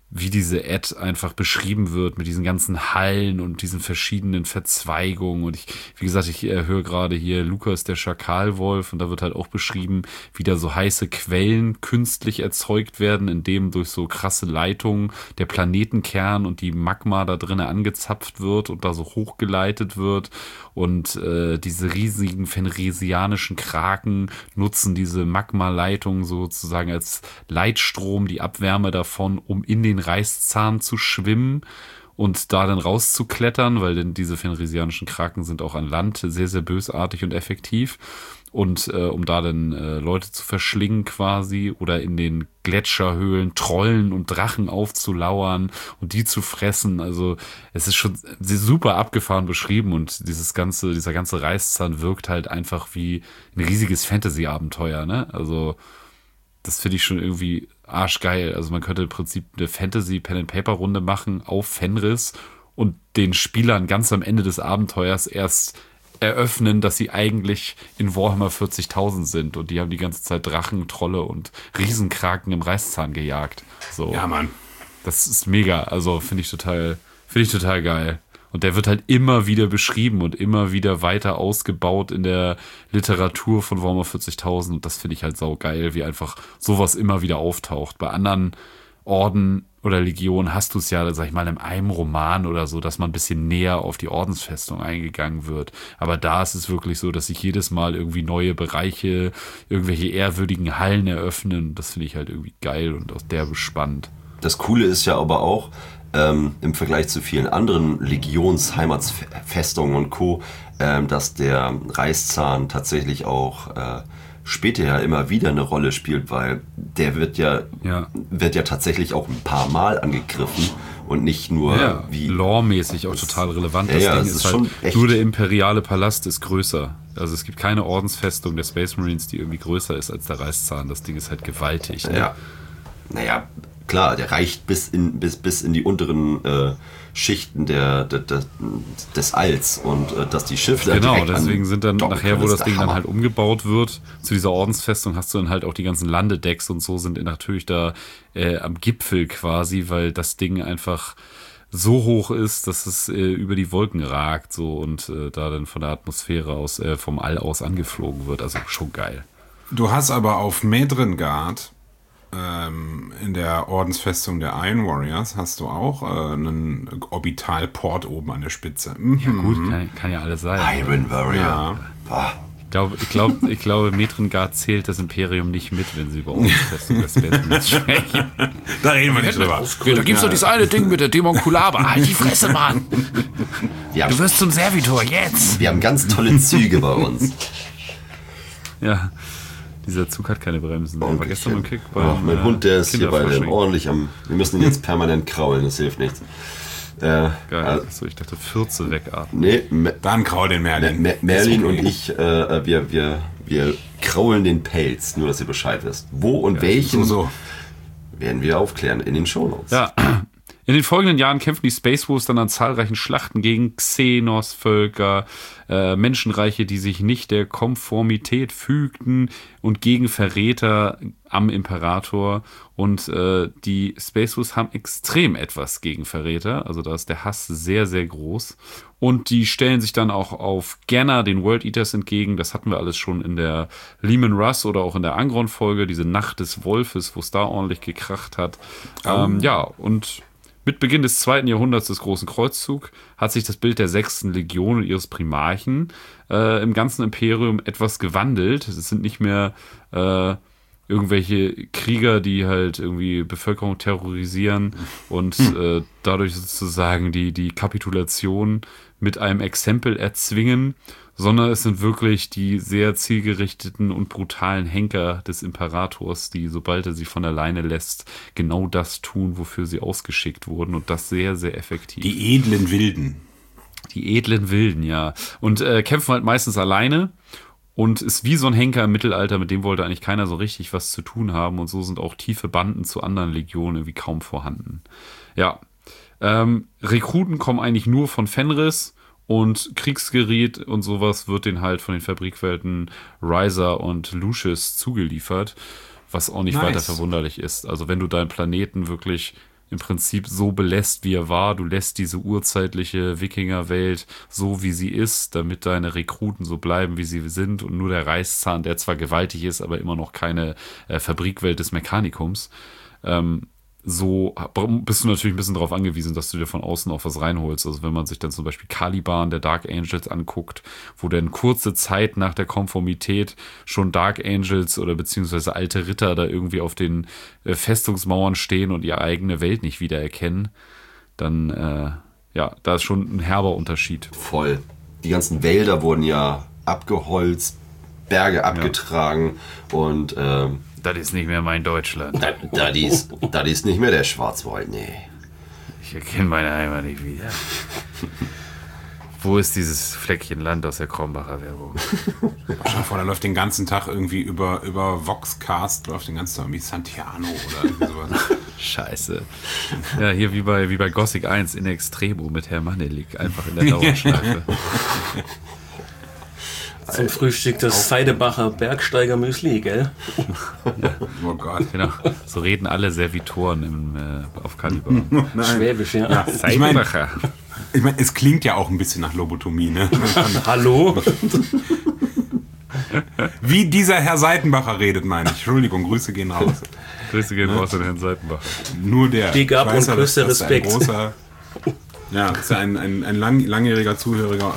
wie diese Ad einfach beschrieben wird mit diesen ganzen Hallen und diesen verschiedenen Verzweigungen. Und wie gesagt, ich höre gerade hier Lukas, der Schakalwolf, und da wird halt auch beschrieben, wie da so heiße Quellen künstlich erzeugt werden, indem durch so krasse Leitungen der Planetenkern und die Magma da drinnen angezapft wird und da so hochgeleitet wird. Und diese riesigen fenrisianischen Kraken nutzen diese Magma-Leitung sozusagen als Leitstrom, die Abwärme davon, um in den Reißzahn zu schwimmen und da dann rauszuklettern, weil denn diese fenrisianischen Kraken sind auch an Land sehr, sehr bösartig und effektiv. Und um da dann Leute zu verschlingen quasi oder in den Gletscherhöhlen Trollen und Drachen aufzulauern und die zu fressen. Also es ist schon super abgefahren beschrieben und dieser ganze Reißzahn wirkt halt einfach wie ein riesiges Fantasy-Abenteuer, ne? Also das finde ich schon irgendwie arschgeil. Also man könnte im Prinzip eine Fantasy-Pen-and-Paper-Runde machen auf Fenris und den Spielern ganz am Ende des Abenteuers erst eröffnen, dass sie eigentlich in Warhammer 40.000 sind und die haben die ganze Zeit Drachen, Trolle und Riesenkraken im Reißzahn gejagt. So. Ja, Mann. Das ist mega. Also finde ich total geil. Und der wird halt immer wieder beschrieben und immer wieder weiter ausgebaut in der Literatur von Warhammer 40.000. Und das finde ich halt saugeil, wie einfach sowas immer wieder auftaucht. Bei anderen Orden oder Legionen hast du es ja, sag ich mal, in einem Roman oder so, dass man ein bisschen näher auf die Ordensfestung eingegangen wird. Aber da ist es wirklich so, dass sich jedes Mal irgendwie neue Bereiche, irgendwelche ehrwürdigen Hallen eröffnen. Das finde ich halt irgendwie geil und auch derbe spannend. Das Coole ist ja aber auch, im Vergleich zu vielen anderen Legionsheimatsfestungen und Co., dass der Reißzahn tatsächlich auch später ja immer wieder eine Rolle spielt, weil der wird ja tatsächlich auch ein paar Mal angegriffen und nicht nur wie loremäßig auch total relevant. Das Ding ist halt, nur der imperiale Palast ist größer. Also es gibt keine Ordensfestung der Space Marines, die irgendwie größer ist als der Reißzahn. Das Ding ist halt gewaltig. Ne? Ja. Naja, klar, der reicht bis in die unteren Schichten des Alls und dass die Schiffe dann genau, deswegen sind dann nachher, wo das Ding dann halt umgebaut wird, zu dieser Ordensfestung hast du dann halt auch die ganzen Landedecks und so sind natürlich da am Gipfel quasi, weil das Ding einfach so hoch ist, dass es über die Wolken ragt so und da dann von der Atmosphäre aus, vom All aus angeflogen wird. Also schon geil. Du hast aber auf Medrengard in der Ordensfestung der Iron Warriors hast du auch einen Orbitalport oben an der Spitze. Ja gut, kann ja alles sein. Iron Warrior. Ja. Ich glaube, Medrengard zählt das Imperium nicht mit, wenn sie über Ordensfestung des Westens sprechen. Da reden wir nicht drüber. Da gibt's doch dieses eine Ding mit der Demonkulaba. Halt die Fresse, Mann! Du wirst zum Servitor, jetzt! Wir haben ganz tolle Züge bei uns. Ja. Dieser Zug hat keine Bremsen. Oh, war gestern beim Kick mein Hund, der ist hier bei dem ordentlich wir müssen ihn jetzt permanent kraulen, das hilft nichts. Geil. Achso, ich dachte 14 wegatmen. Nee, dann kraul den Merlin. Merlin und ich, wir kraulen den Pelz, nur dass ihr Bescheid wisst. Wo und welchen werden wir aufklären in den Shownotes. Ja. In den folgenden Jahren kämpfen die Space Wolves dann an zahlreichen Schlachten gegen Xenos-Völker, Menschenreiche, die sich nicht der Konformität fügten und gegen Verräter am Imperator. Und die Space Wolves haben extrem etwas gegen Verräter. Also da ist der Hass sehr, sehr groß. Und die stellen sich dann auch auf Genna, den World Eaters, entgegen. Das hatten wir alles schon in der Leman Russ oder auch in der Angron-Folge, diese Nacht des Wolfes, wo es da ordentlich gekracht hat. Und mit Beginn des 2. Jahrhunderts des Großen Kreuzzug hat sich das Bild der 6. Legion und ihres Primarchen im ganzen Imperium etwas gewandelt. Es sind nicht mehr irgendwelche Krieger, die halt irgendwie Bevölkerung terrorisieren und dadurch sozusagen die Kapitulation mit einem Exempel erzwingen, sondern es sind wirklich die sehr zielgerichteten und brutalen Henker des Imperators, die, sobald er sie von alleine lässt, genau das tun, wofür sie ausgeschickt wurden und das sehr, sehr effektiv. Die edlen Wilden. Die edlen Wilden, ja. Und kämpfen halt meistens alleine und ist wie so ein Henker im Mittelalter, mit dem wollte eigentlich keiner so richtig was zu tun haben und so sind auch tiefe Banden zu anderen Legionen irgendwie kaum vorhanden. Ja, Rekruten kommen eigentlich nur von Fenris. Und Kriegsgerät und sowas wird den halt von den Fabrikwelten Riser und Lucius zugeliefert, was auch nicht weiter verwunderlich ist. Also wenn du deinen Planeten wirklich im Prinzip so belässt, wie er war. Du lässt diese urzeitliche Wikingerwelt so, wie sie ist, damit deine Rekruten so bleiben, wie sie sind und nur der Reißzahn, der zwar gewaltig ist, aber immer noch keine Fabrikwelt des Mechanikums. So bist du natürlich ein bisschen darauf angewiesen, dass du dir von außen auch was reinholst. Also wenn man sich dann zum Beispiel Caliban der Dark Angels anguckt, wo dann kurze Zeit nach der Konformität schon Dark Angels oder beziehungsweise alte Ritter da irgendwie auf den Festungsmauern stehen und ihre eigene Welt nicht wiedererkennen, dann da ist schon ein herber Unterschied. Voll. Die ganzen Wälder wurden ja abgeholzt, Berge abgetragen und das ist nicht mehr mein Deutschland. Das ist nicht mehr der Schwarzwald, nee. Ich erkenne meine Heimat nicht wieder. Wo ist dieses Fleckchen Land aus der Krombacher Werbung? Stell dir vor, da läuft den ganzen Tag irgendwie über Voxcast, läuft den ganzen Tag irgendwie Santiano oder irgendwie sowas. Scheiße. Ja, hier wie bei Gothic 1 in Extremo mit Herr Manelik, einfach in der Dauerschleife. Zum Frühstück das Seidebacher Bergsteiger Müsli, gell? Oh Gott. Genau. So reden alle Servitoren auf Caliban. Schwäbisch, ja. Seidebacher. Ich meine, es klingt ja auch ein bisschen nach Lobotomie, ne? Hallo? Wie dieser Herr Seitenbacher redet, meine ich. Entschuldigung, Grüße gehen raus. Grüße gehen raus an Herrn Seitenbacher. Nur der. Big up und größter Respekt. Ja, das ist ja ein langjähriger Zuhörer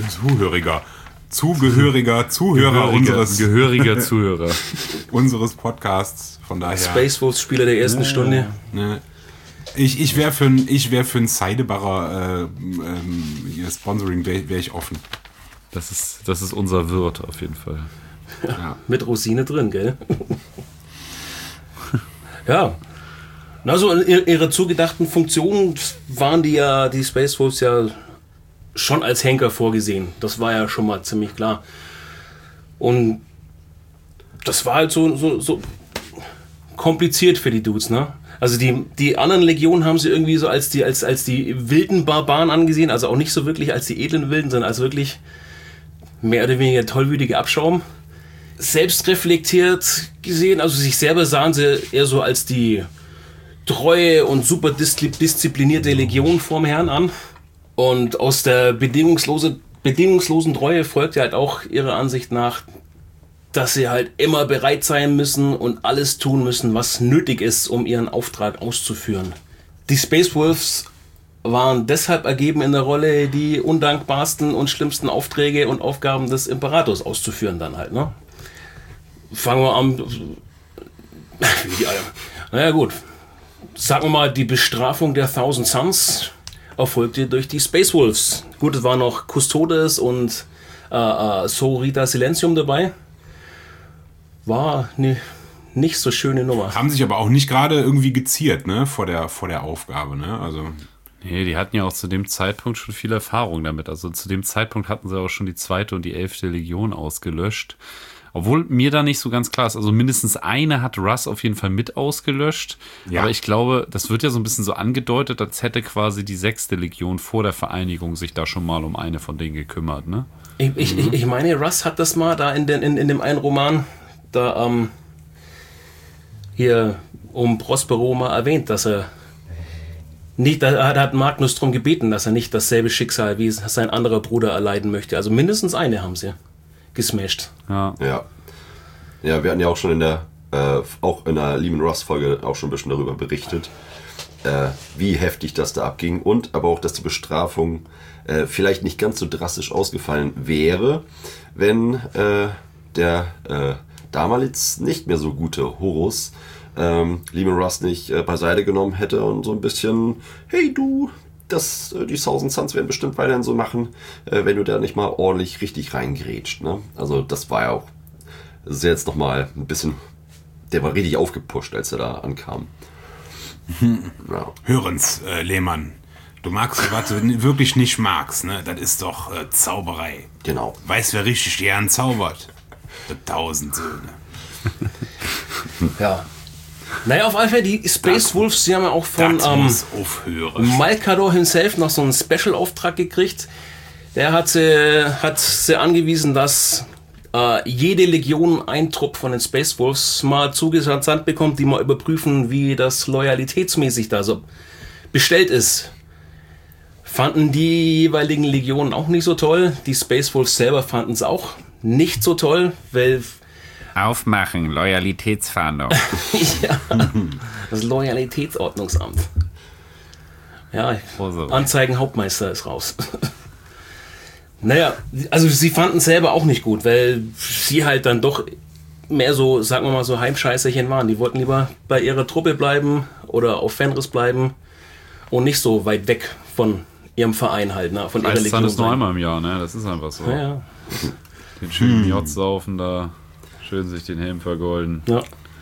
Gehöriger Zuhörer unseres Podcasts. Von daher. Space Wolves Spieler der ersten Stunde. Ja. Ich wäre für ein Seidebacher Sponsoring wäre ich offen. Das ist unser Wirt auf jeden Fall. Ja. Mit Rosine drin, gell? Ja. Also in ihrer zugedachten Funktion waren die Space Wolves ja schon als Henker vorgesehen. Das war ja schon mal ziemlich klar. Und das war halt so kompliziert für die Dudes, ne? Also die anderen Legionen haben sie irgendwie so als die wilden Barbaren angesehen, also auch nicht so wirklich als die edlen Wilden, sondern als wirklich mehr oder weniger tollwütige Abschaum. Selbstreflektiert gesehen, also sich selber sahen sie eher so als die treue und super disziplinierte Legion vorm Herrn an. Und aus der bedingungslosen Treue folgt ja halt auch ihrer Ansicht nach, dass sie halt immer bereit sein müssen und alles tun müssen, was nötig ist, um ihren Auftrag auszuführen. Die Space Wolves waren deshalb ergeben in der Rolle, die undankbarsten und schlimmsten Aufträge und Aufgaben des Imperators auszuführen dann halt, ne? Fangen wir an. Naja gut, sagen wir mal, die Bestrafung der Thousand Suns erfolgte durch die Space Wolves. Gut, es waren noch Custodes und Sorita Silentium dabei. War eine nicht so schöne Nummer. Haben sich aber auch nicht gerade irgendwie geziert, ne, vor der Aufgabe, ne? Also. Nee, die hatten ja auch zu dem Zeitpunkt schon viel Erfahrung damit. Also zu dem Zeitpunkt hatten sie auch schon die 2. und die 11. Legion ausgelöscht. Obwohl mir da nicht so ganz klar ist, also mindestens eine hat Russ auf jeden Fall mit ausgelöscht. Ja. Aber ich glaube, das wird ja so ein bisschen so angedeutet, als hätte quasi die 6. Legion vor der Vereinigung sich da schon mal um eine von denen gekümmert, ne? Ich meine, Russ hat das mal da in dem einen Roman da hier um Prospero mal erwähnt, dass er nicht, da hat Magnus darum gebeten, dass er nicht dasselbe Schicksal wie sein anderer Bruder erleiden möchte. Also mindestens eine haben sie gesmashed. Ja, wir hatten ja auch schon auch in der Leman Russ Folge auch schon ein bisschen darüber berichtet, wie heftig das da abging und aber auch, dass die Bestrafung vielleicht nicht ganz so drastisch ausgefallen wäre, wenn der damals nicht mehr so gute Horus Leman Russ nicht beiseite genommen hätte und so ein bisschen, hey du, die Thousand Suns werden bestimmt weiterhin so machen, wenn du da nicht mal ordentlich richtig reingrätscht, ne? Also das war ja auch, das ist jetzt nochmal ein bisschen, der war richtig aufgepusht, als er da ankam. Ja. Hören's, Lehmann. Du magst, was du wirklich nicht magst, ne? Das ist doch Zauberei. Genau. Weißt, wer richtig gern zaubert? Die 1000 Söhne. Ja. Naja, auf alle Fälle, die Space Wolves, die haben ja auch von Malkador himself noch so einen Special-Auftrag gekriegt. Der hat sie angewiesen, dass jede Legion einen Trupp von den Space Wolves mal zugesandt bekommt, die mal überprüfen, wie das loyalitätsmäßig da so bestellt ist. Fanden die jeweiligen Legionen auch nicht so toll. Die Space Wolves selber fanden es auch nicht so toll, weil... Aufmachen, Loyalitätsfahndung. Ja, das Loyalitätsordnungsamt. Ja, Also. Anzeigenhauptmeister ist raus. Naja, also sie fanden es selber auch nicht gut, weil sie halt dann doch mehr so, sagen wir mal, so Heimscheißerchen waren. Die wollten lieber bei ihrer Truppe bleiben oder auf Fenris bleiben und nicht so weit weg von ihrem Verein halt, ne, von ihrer Legion. Das ist nur einmal im Jahr, ne? Das ist einfach so. Ja. Den schönen Jotz saufen da, schön sich den Helm vergolden. Ja.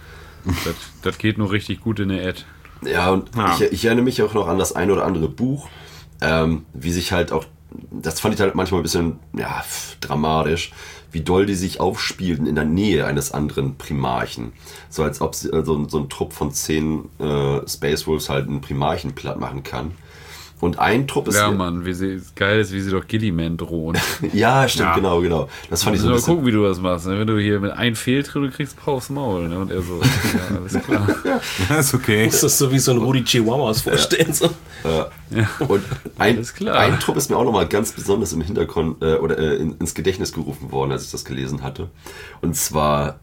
Das geht nur richtig gut in der Ad. Ja, und ich erinnere mich auch noch an das ein oder andere Buch, wie sich halt auch, das fand ich halt manchmal ein bisschen dramatisch, wie doll die sich aufspielten in der Nähe eines anderen Primarchen. So als ob so ein Trupp von 10 Space Wolves halt einen Primarchen platt machen kann. Und ein Trupp ist... Ja, Mann, geil ist, wie sie doch Gilliman drohen. Ja, stimmt, genau. Das fand ich so ein bisschen... Mal gucken, wie du das machst. Ne? Wenn du hier mit einem Fehltritt, du kriegst aufs Maul. Ne? Und er so, ja, alles klar. Das ist okay. Ist das so wie so ein Rudi Chihuahuas vorstellen? So. Ja. Und Alles klar. ein Trupp ist mir auch nochmal ganz besonders im Hintergrund ins Gedächtnis gerufen worden, als ich das gelesen hatte. Und zwar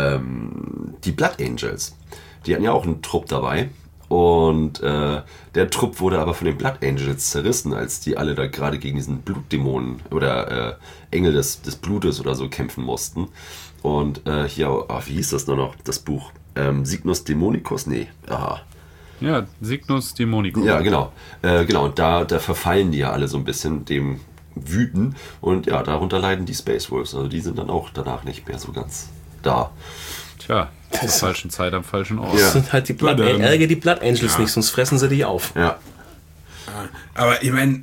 die Blood Angels. Die hatten ja auch einen Trupp dabei. Und der Trupp wurde aber von den Blood Angels zerrissen, als die alle da gerade gegen diesen Blutdämonen oder Engel des Blutes oder so kämpfen mussten. Und wie hieß das noch? Das Buch? Signus Dämonicus? Nee. Aha. Ja, Signus Dämonicus. Ja, genau. Und da verfallen die ja alle so ein bisschen dem Wüten. Und ja, darunter leiden die Space Wolves. Also die sind dann auch danach nicht mehr so ganz da. Tja, zur falschen Zeit am falschen Ort. Ja. Das sind halt die ärgere die Blood Angels nicht, sonst fressen sie dich auf. Ja. Aber ich meine,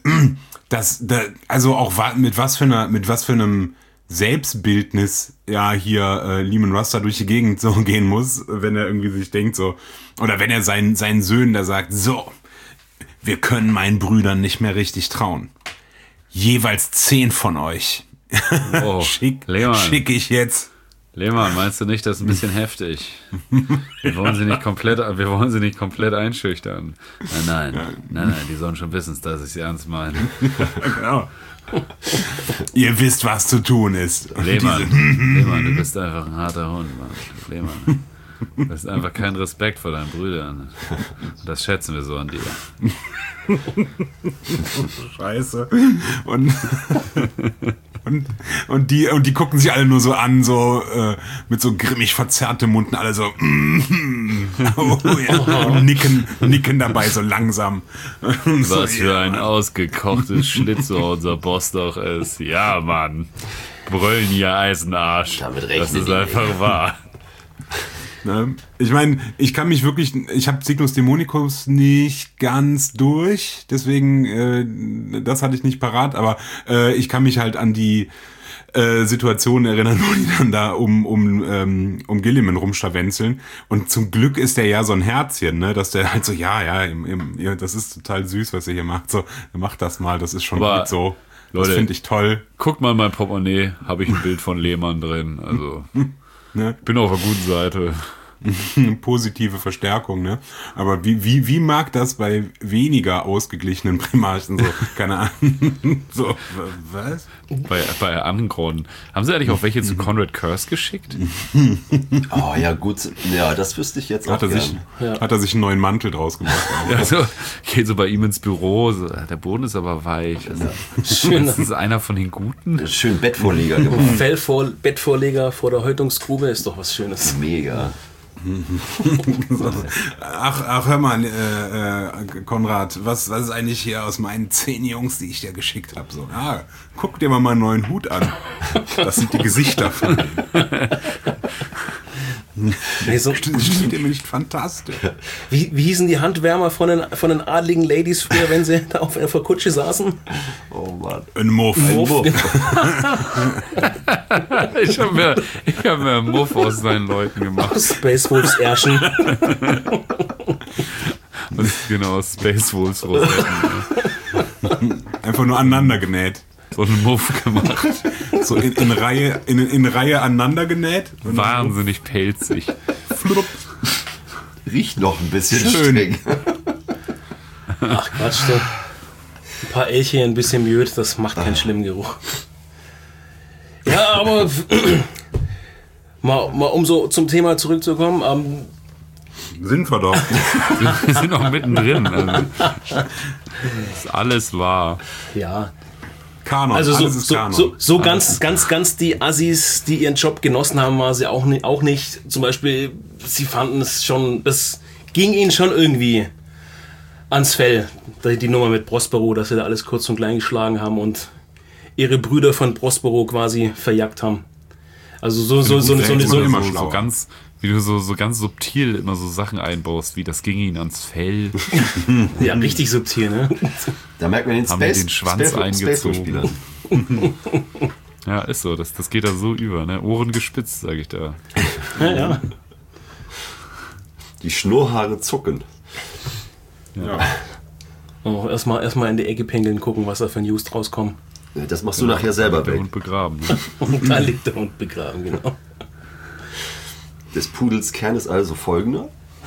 also auch mit was für einem Selbstbildnis ja hier Leman Russ da durch die Gegend so gehen muss, wenn er irgendwie sich denkt so, oder wenn er seinen Söhnen da sagt, so, wir können meinen Brüdern nicht mehr richtig trauen. Jeweils 10 von euch. Oh, Schick ich jetzt. Lehmann, meinst du nicht, das ist ein bisschen heftig? Wir wollen sie nicht komplett einschüchtern. Nein, die sollen schon wissen, dass ich sie ernst meine. Genau. Ihr wisst, was zu tun ist. Lehmann, du bist einfach ein harter Hund, Mann. Lehmann, du hast einfach keinen Respekt vor deinen Brüdern. Das schätzen wir so an dir. Scheiße. Und die gucken sich alle nur so an, so mit so grimmig verzerrtem Munden, alle so oh, ja. Und nicken dabei so langsam. Was für ein ausgekochtes Schlitzohr unser Boss doch ist. Ja, Mann. Brüllen ihr Eisenarsch. Damit rechnen das ist die einfach nicht. wahr. Ne? Ich meine, ich habe Signus Dämonicus nicht ganz durch, deswegen, das hatte ich nicht parat, aber ich kann mich halt an die Situationen erinnern, wo die dann da um Gilliman rumschlawenzeln. Und zum Glück ist der ja so ein Herzchen, ne, dass der halt so, das ist total süß, was ihr hier macht, so, macht das mal, das ist schon Aber, gut so. Leute, das finde ich toll. Guckt mal in mein Portemonnaie, habe ich ein Bild von Lehmann drin, also Ne? bin auf der guten Seite. Positive Verstärkung, ne? Aber wie mag das bei weniger ausgeglichenen Primarchen so, keine Ahnung, so, was? Bei Angron. Haben sie eigentlich auch welche zu Conrad Curse geschickt? Oh ja, gut. Ja, das wüsste ich jetzt auch Hat er sich einen neuen Mantel draus gemacht. Also, geht so bei ihm ins Büro, so, der Boden ist aber weich. Also, Schön. das ist einer von den Guten. Schön Bettvorleger gemacht. Bettvorleger vor der Häutungsgrube ist doch was Schönes. Mega. Ach, hör mal, Konrad, was ist eigentlich hier aus meinen 10 Jungs, die ich dir geschickt habe? So, guck dir mal meinen neuen Hut an. Das sind die Gesichter von denen. Nee, so, Steht dir nicht fantastisch. wie hießen die Handwärmer von den adligen Ladies früher, wenn sie da auf der Kutsche saßen? Oh Mann. Ein Muff. Ich hab mir einen Muff aus seinen Leuten gemacht. Space Wolves Ärschen. Und genau, Space Wolves Rosetten. Einfach nur aneinander genäht. so einen Muff gemacht. So in Reihe aneinander genäht. Wahnsinnig pelzig. Flupp. Riecht noch ein bisschen Schön. streng. Ach Quatsch, so. Ein paar Elche, ein bisschen Mjöd, das macht keinen schlimmen Geruch. Ja, aber mal um so zum Thema zurückzukommen, Sind wir doch. Wir sind noch mittendrin. Also, ist alles wahr. ja, Kanon. also alles ist Kanon. so ganz die Assis, die ihren Job genossen haben, war sie auch nicht. Zum Beispiel, sie fanden es schon, das ging ihnen schon irgendwie ans Fell, die Nummer mit Prospero, dass sie da alles kurz und klein geschlagen haben und ihre Brüder von Prospero quasi verjagt haben. Also So ganz, wie du so ganz subtil immer so Sachen einbaust, wie das ging ihnen ans Fell. ja, richtig subtil, ne? Da merkt man den Haben wir den Schwanz eingezogen. Spieler. Ja, ist so, das geht da so über, ne? Ohren gespitzt, sage ich da. Ja. Die Schnurrhaare zucken. Ja. Oh, erstmal in die Ecke pinkeln, gucken, was da für News draus kommen. Das machst du nachher selber Der weg. Hund begraben. Ne? Und da liegt der Hund begraben, genau. Des Pudels Kern ist also folgender.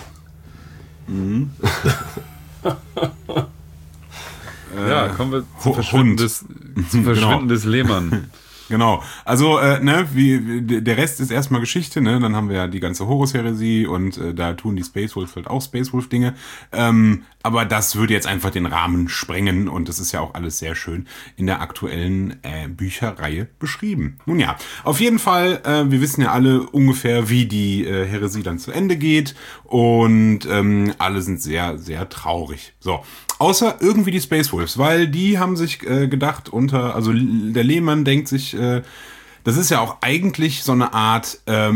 Ja, kommen wir zum Hund. Verschwinden des Lehmann. Genau. Also, der Rest ist erstmal Geschichte, ne? Dann haben wir ja die ganze Horus-Heresie und da tun die Space Wolves halt auch Space Wolf-Dinge. Aber das würde jetzt einfach den Rahmen sprengen und das ist ja auch alles sehr schön in der aktuellen Bücherreihe beschrieben. Nun ja, auf jeden Fall, wir wissen ja alle ungefähr, wie die Heresie dann zu Ende geht und alle sind sehr, sehr traurig. So. Außer irgendwie die Space Wolves, weil die haben sich gedacht also der Lehmann denkt sich, das ist ja auch eigentlich so eine Art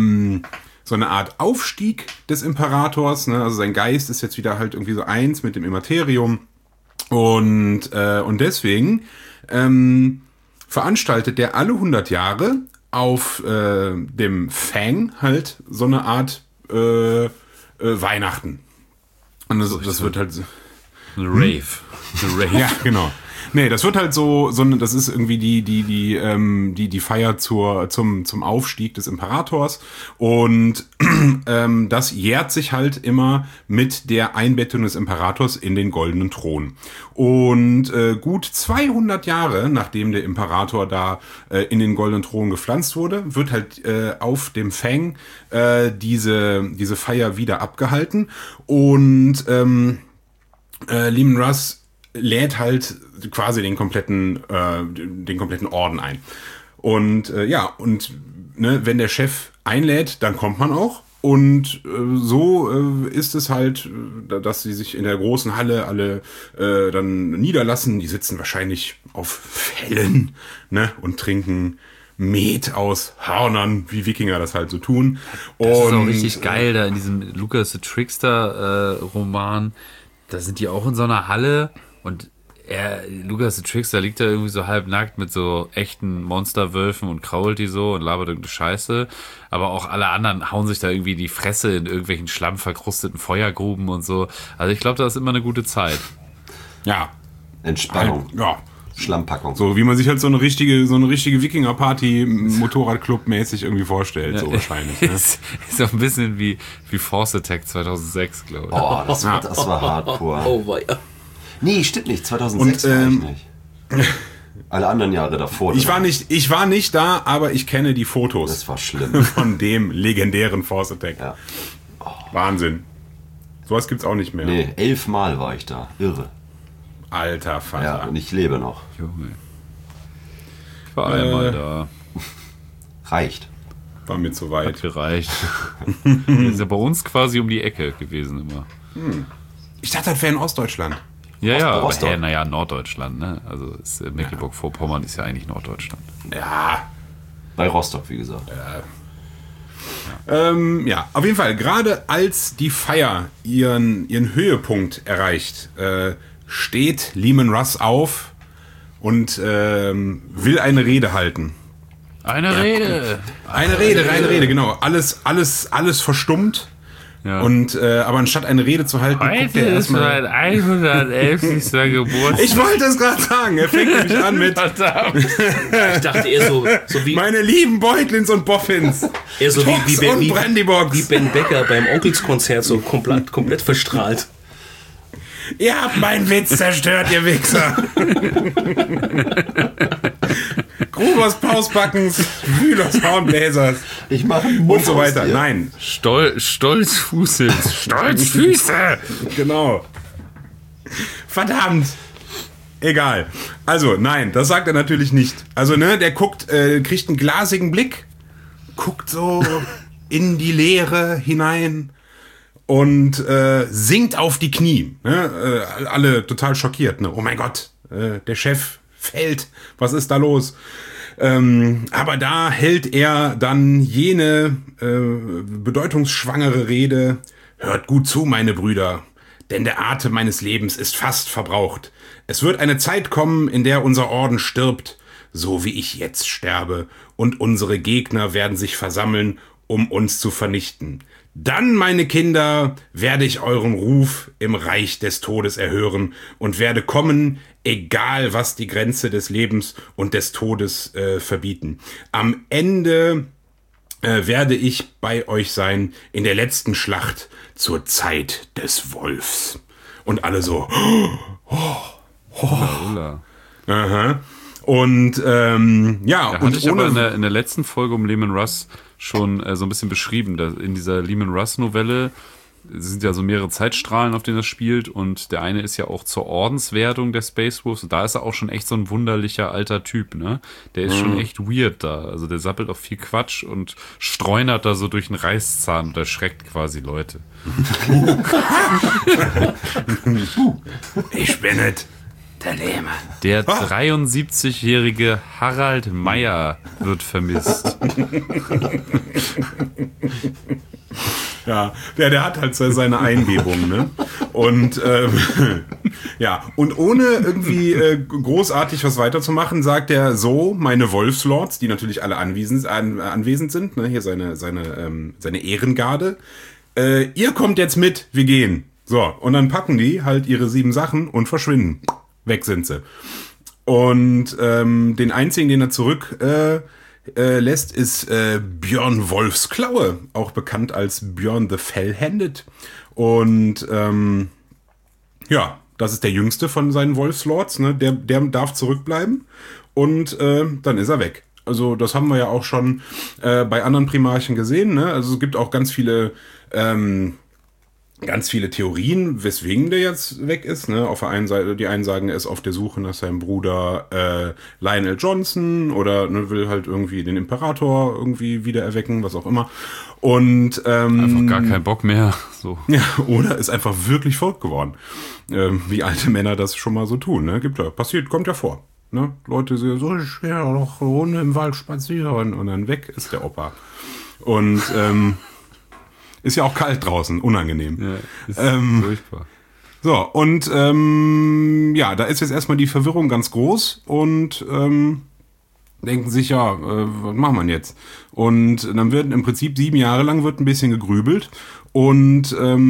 Aufstieg des Imperators, ne? Also sein Geist ist jetzt wieder halt irgendwie so eins mit dem Immaterium und deswegen veranstaltet der alle 100 Jahre auf dem Fang halt so eine Art Weihnachten. Und das wird halt Eine Rave. Eine Rave. ja, genau. Nee, das wird halt das ist irgendwie die Feier zum Aufstieg des Imperators und das jährt sich halt immer mit der Einbettung des Imperators in den goldenen Thron. Und gut 200 Jahre, nachdem der Imperator da in den goldenen Thron gepflanzt wurde, wird halt auf dem Fang diese Feier wieder abgehalten und Leman Russ lädt halt quasi den kompletten Orden ein. Und wenn der Chef einlädt, dann kommt man auch. Und so ist es halt, dass sie sich in der großen Halle alle dann niederlassen. Die sitzen wahrscheinlich auf Fellen, ne, und trinken Met aus Hörnern, wie Wikinger das halt so tun. Das ist auch richtig geil, da in diesem Lucas the Trickster Roman. Da sind die auch in so einer Halle und Lucas the Trickster liegt da irgendwie so halbnackt mit so echten Monsterwölfen und krault die so und labert irgendeine Scheiße. Aber auch alle anderen hauen sich da irgendwie die Fresse in irgendwelchen schlammverkrusteten Feuergruben und so. Also ich glaube, das ist immer eine gute Zeit. Ja. Entspannung. Ja. Schlammpackung. So wie man sich halt so eine richtige Wikinger-Party Motorradclub-mäßig irgendwie vorstellt, so wahrscheinlich. Ne? Ist so ein bisschen wie Force Attack 2006, glaube ich. Oh, das war hardcore. Oh, war ja. Nee, stimmt nicht. 2006 Und, war ich nicht. Alle anderen Jahre davor. Ich war nicht da, aber ich kenne die Fotos. Das war schlimm. Von dem legendären Force Attack. Ja. Wahnsinn. Sowas gibt's auch nicht mehr. Nee, 11 Mal war ich da. Irre. Alter Vater. Ja, und ich lebe noch. Junge. Ich war einmal da. Reicht. War mir zu weit. Hat gereicht. Das ist ja bei uns quasi um die Ecke gewesen immer. Ich dachte, das wäre in Ostdeutschland. Ja, aber Rostock. naja, Norddeutschland, ne? Also Mecklenburg-Vorpommern ist ja eigentlich Norddeutschland. Ja. Bei Rostock, wie gesagt. Ja, auf jeden Fall, gerade als die Feier ihren Höhepunkt erreicht, steht Leman Russ auf und will eine Rede halten. Eine Rede! Eine Rede, genau. Alles verstummt. Ja. Und aber anstatt eine Rede zu halten, guckt er erstmal. 111. Geburtstag. Ich wollte es gerade sagen. Er fängt nämlich an mit Ich dachte eher so wie meine lieben Beutlins und Boffins. eher so Tux und Brandybox. wie Ben Becker beim Onkelskonzert so komplett verstrahlt. Ihr habt meinen Witz zerstört, ihr Wichser. Grubers Pausbackens, Wühlers Hornbläsers Ich mache einen und Muff so aus weiter. dir. Nein, Stolzfuße. Stolzfüße. genau. Verdammt. Egal. Also, nein, das sagt er natürlich nicht. Also, ne, der guckt, kriegt einen glasigen Blick, guckt so in die Leere hinein und sinkt auf die Knie. Ne? Alle total schockiert. Ne? Oh mein Gott, der Chef fällt. Was ist da los? Aber da hält er dann jene bedeutungsschwangere Rede. Hört gut zu, meine Brüder, denn der Atem meines Lebens ist fast verbraucht. Es wird eine Zeit kommen, in der unser Orden stirbt, so wie ich jetzt sterbe, und unsere Gegner werden sich versammeln, um uns zu vernichten. Dann, meine Kinder, werde ich euren Ruf im Reich des Todes erhören und werde kommen, egal was die Grenze des Lebens und des Todes verbieten. Am Ende werde ich bei euch sein in der letzten Schlacht zur Zeit des Wolfs. Und alle so. Aha. Und ja, Ja, und hatte ich aber ohne in der letzten Folge um Lehman Russ schon so ein bisschen beschrieben. In dieser Lehman Russ Novelle sind ja so mehrere Zeitstrahlen, auf denen das spielt, und der eine ist ja auch zur Ordenswertung der Space Wolves, und da ist er auch schon echt so ein wunderlicher alter Typ, ne? Der ist schon echt weird da. Also der sappelt auch viel Quatsch und streunert da so durch einen Reißzahn und erschreckt quasi Leute. ich bin es, der Lehmann. Der 73-jährige Harald Meyer wird vermisst. Ja, der hat halt seine Eingebung, ne? Und ja, und ohne irgendwie großartig was weiterzumachen, sagt er so, meine Wolfslords, die natürlich alle anwesend sind, ne? Hier seine Ehrengarde, ihr kommt jetzt mit, wir gehen. So, und dann packen die halt ihre 7 Sachen und verschwinden. Weg sind sie. Und den einzigen, den er zurück lässt, ist Björn Wolfsklaue, auch bekannt als Björn the Fell-Handed. Und ja, das ist der jüngste von seinen Wolfslords, ne? Der darf zurückbleiben und dann ist er weg. Also das haben wir ja auch schon bei anderen Primarchen gesehen, ne? Also es gibt auch ganz viele Theorien, weswegen der jetzt weg ist. Ne? Auf der einen Seite, die einen sagen, er ist auf der Suche nach seinem Bruder Lionel Johnson oder ne, will halt irgendwie den Imperator irgendwie wieder erwecken, was auch immer. Und Einfach gar keinen Bock mehr. So. ja, oder ist einfach wirklich verrückt geworden. Wie alte Männer das schon mal so tun. Ne? Kommt ja vor. Ne? Leute so, ich will doch noch eine Runde im Wald spazieren und dann weg ist der Opa. Und ist ja auch kalt draußen, unangenehm. Ja, ist furchtbar. So, und ja, da ist jetzt erstmal die Verwirrung ganz groß und denken sich, ja, was machen wir jetzt? Und dann wird im Prinzip 7 Jahre lang wird ein bisschen gegrübelt und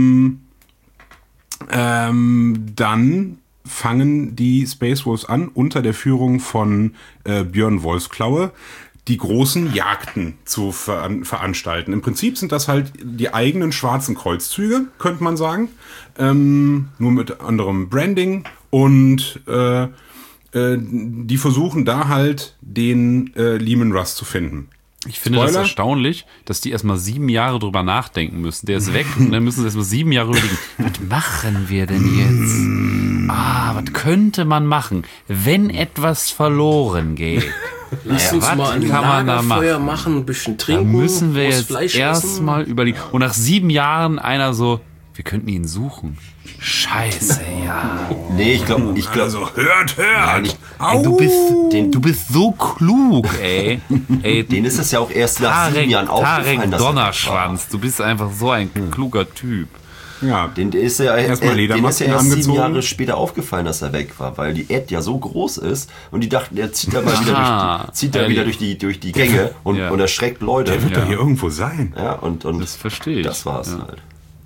dann fangen die Space Wolves an, unter der Führung von Björn Wolfsklaue, die großen Jagden zu veranstalten. Im Prinzip sind das halt die eigenen schwarzen Kreuzzüge, könnte man sagen. Nur mit anderem Branding. Und die versuchen da halt den Lehman Russ zu finden. Ich finde das erstaunlich, dass die erstmal 7 Jahre drüber nachdenken müssen. Der ist weg und dann müssen sie erstmal 7 Jahre überlegen. Was machen wir denn jetzt? Was könnte man machen, wenn etwas verloren geht? Lass uns mal ein Lagerfeuer machen, ein bisschen Da trinken. müssen wir jetzt Fleisch erstmal überlegen. Und nach 7 Jahren einer so, wir könnten ihn suchen. Scheiße, ja. Nee, ich glaube. Also hört! Nein, Du bist so klug, ey. denen ist es ja auch erst nach 7 Jahren aufgefallen, Tarek dass er Donnerschwanz, du bist einfach so ein kluger Typ. Ja, Den ist ja Erstmal denen ist Ledermasken ja erst 7 angezogen. Jahre später aufgefallen, dass er weg war, weil die Ed ja so groß ist und die dachten, er zieht da mal wieder durch die Gänge und Ja. erschreckt Leute. der wird doch hier irgendwo sein. Ja, und Das verstehe ich. das war's Ja. halt.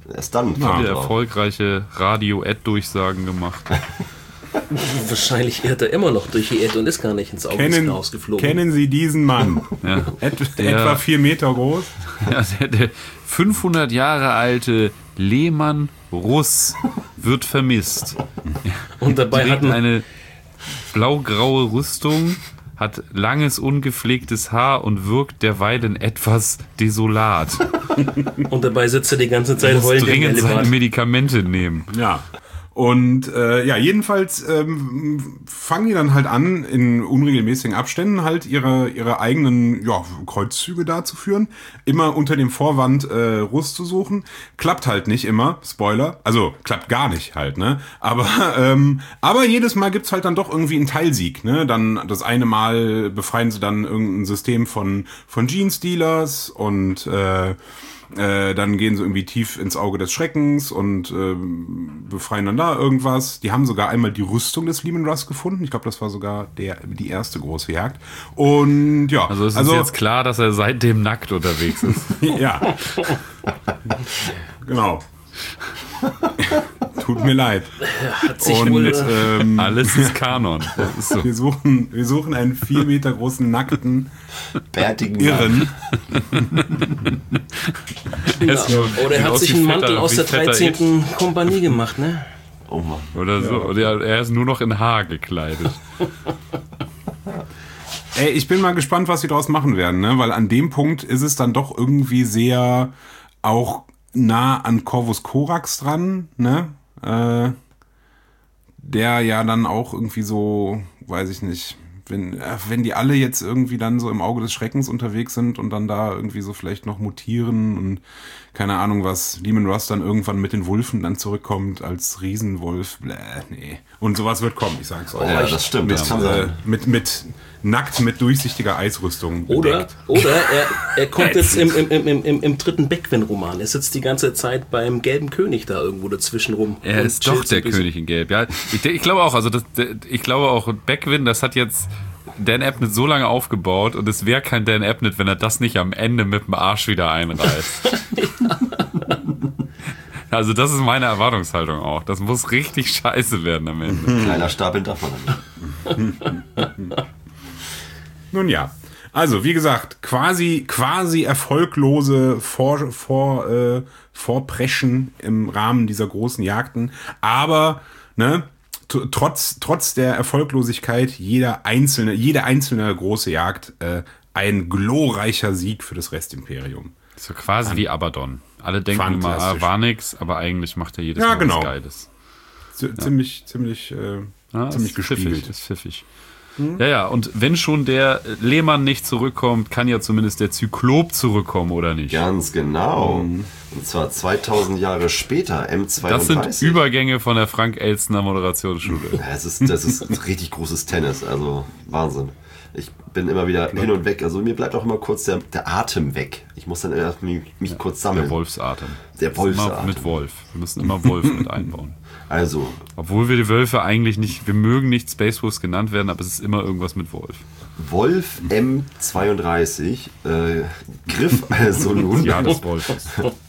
Erst dann. Viele erfolgreiche Radio-Ad-Durchsagen gemacht. Wahrscheinlich irrt er immer noch durch die Erde und ist gar nicht ins Auge rausgeflogen. Kennen Sie diesen Mann? Ja. Etwa 4 Meter groß. Ja, der 500 Jahre alte Lehmann Russ wird vermisst. Und dabei trägt hat eine blau-graue Rüstung, hat langes, ungepflegtes Haar und wirkt derweilen etwas desolat. Und dabei sitzt er die ganze Zeit Muss heulend im dringend seine Elevator. Medikamente nehmen. Ja. Und jedenfalls fangen die dann halt an, in unregelmäßigen Abständen halt ihre eigenen Kreuzzüge da zu führen. Immer unter dem Vorwand, Russ zu suchen. Klappt halt nicht immer, Spoiler. Also klappt gar nicht halt, ne? Aber jedes Mal gibt's halt dann doch irgendwie einen Teilsieg, ne? Dann das eine Mal befreien sie dann irgendein System von Gene-Stealers und dann gehen sie irgendwie tief ins Auge des Schreckens und befreien dann da irgendwas. Die haben sogar einmal die Rüstung des Leman Russ gefunden. Ich glaube, das war sogar die erste große Jagd. Und ja. Also es ist jetzt klar, dass er seitdem nackt unterwegs ist. Ja. Genau. Tut mir leid. Hat sich Und wohl, Alles ist Kanon. Das ist so. wir suchen einen 4 Meter großen, nackten Bärtigen Irren. oder er hat sich einen Mantel aus der fetter 13. Kompanie gemacht, ne? Oh Mann. Oder so. Oder er ist nur noch in Haar gekleidet. Ey, ich bin mal gespannt, was sie daraus machen werden, ne? Weil an dem Punkt ist es dann doch irgendwie sehr auch nah an Corvus Corax dran, ne? Der ja dann auch irgendwie so, weiß ich nicht, wenn die alle jetzt irgendwie dann so im Auge des Schreckens unterwegs sind und dann da irgendwie so vielleicht noch mutieren und keine Ahnung was, Leman Russ dann irgendwann mit den Wulfen dann zurückkommt als Riesenwolf, nee. Und sowas wird kommen, ich sag's euch. Ja, das stimmt, das kann sein. Mit nackt mit durchsichtiger Eisrüstung. Oder bedeckt. er kommt jetzt im dritten Beckwin-Roman. Er sitzt die ganze Zeit beim Gelben König da irgendwo dazwischen rum. Er und ist doch chillt so der ein bisschen. König in Gelb. Ja, ich glaube auch, ich glaube auch, Beckwin, das hat jetzt Dan Abnett so lange aufgebaut und es wäre kein Dan Abnett, wenn er das nicht am Ende mit dem Arsch wieder einreißt. Also das ist meine Erwartungshaltung auch. Das muss richtig scheiße werden am Ende. Kleiner Stapel darf man dann nicht. Nun ja, also wie gesagt, quasi erfolglose Vorpreschen im Rahmen dieser großen Jagden, aber ne, trotz der Erfolglosigkeit jede einzelne große Jagd ein glorreicher Sieg für das Restimperium. So quasi wie Abaddon. Alle denken immer, war nix, aber eigentlich macht er jedes Ja, Mal genau. was Geiles. Ziemlich Ist gespiegelt. Ist pfiffig. Ja, und wenn schon der Lehmann nicht zurückkommt, kann ja zumindest der Zyklop zurückkommen, oder nicht? Ganz genau. Und zwar 2000 Jahre später, M32. Das sind Übergänge von der Frank-Elstner Moderationsschule. Das ist richtig großes Tennis, also Wahnsinn. Ich bin immer wieder hin und weg, also mir bleibt auch immer kurz der Atem weg. Ich muss dann erst mich kurz sammeln. Der Wolfsatem. Der Wolfsatem. Immer mit Wolf. Wir müssen immer Wolf mit einbauen. Also, Obwohl wir die Wölfe eigentlich nicht, wir mögen nicht Space Wolves genannt werden, aber es ist immer irgendwas mit Wolf. Wolf M32 griff also nun. Ja, des Wolfes.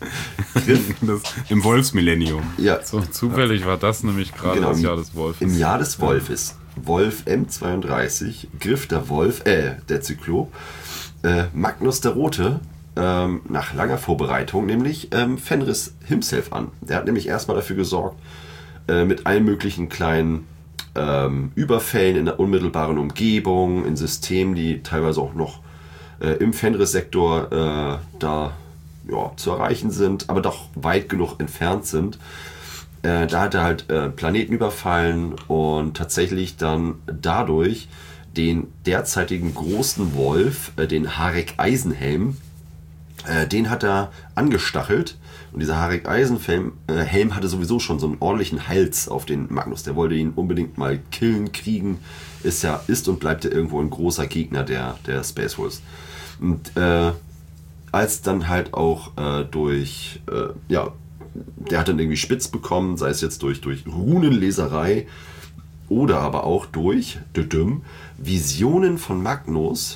Im Wolfsmillennium. Ja, So, zufällig war das nämlich gerade genau, das Jahr des Wolfes. im Jahr des Wolfes. Wolf M32 griff der Zyklop, Magnus der Rote, nach langer Vorbereitung, nämlich Fenris himself an. Der hat nämlich erstmal dafür gesorgt, mit allen möglichen kleinen Überfällen in der unmittelbaren Umgebung, in Systemen, die teilweise auch noch im Fenris-Sektor zu erreichen sind, aber doch weit genug entfernt sind. Da hat er halt Planeten überfallen und tatsächlich dann dadurch den derzeitigen großen Wolf, den Harek Eisenhelm, den hat er angestachelt. Und dieser Harek Eisenhelm hatte sowieso schon so einen ordentlichen Hals auf den Magnus. Der wollte ihn unbedingt mal killen, kriegen. Ist und bleibt er irgendwo ein großer Gegner der Space Wolves. Und als dann halt auch der hat dann irgendwie spitz bekommen, sei es jetzt durch Runenleserei oder aber auch durch Visionen von Magnus,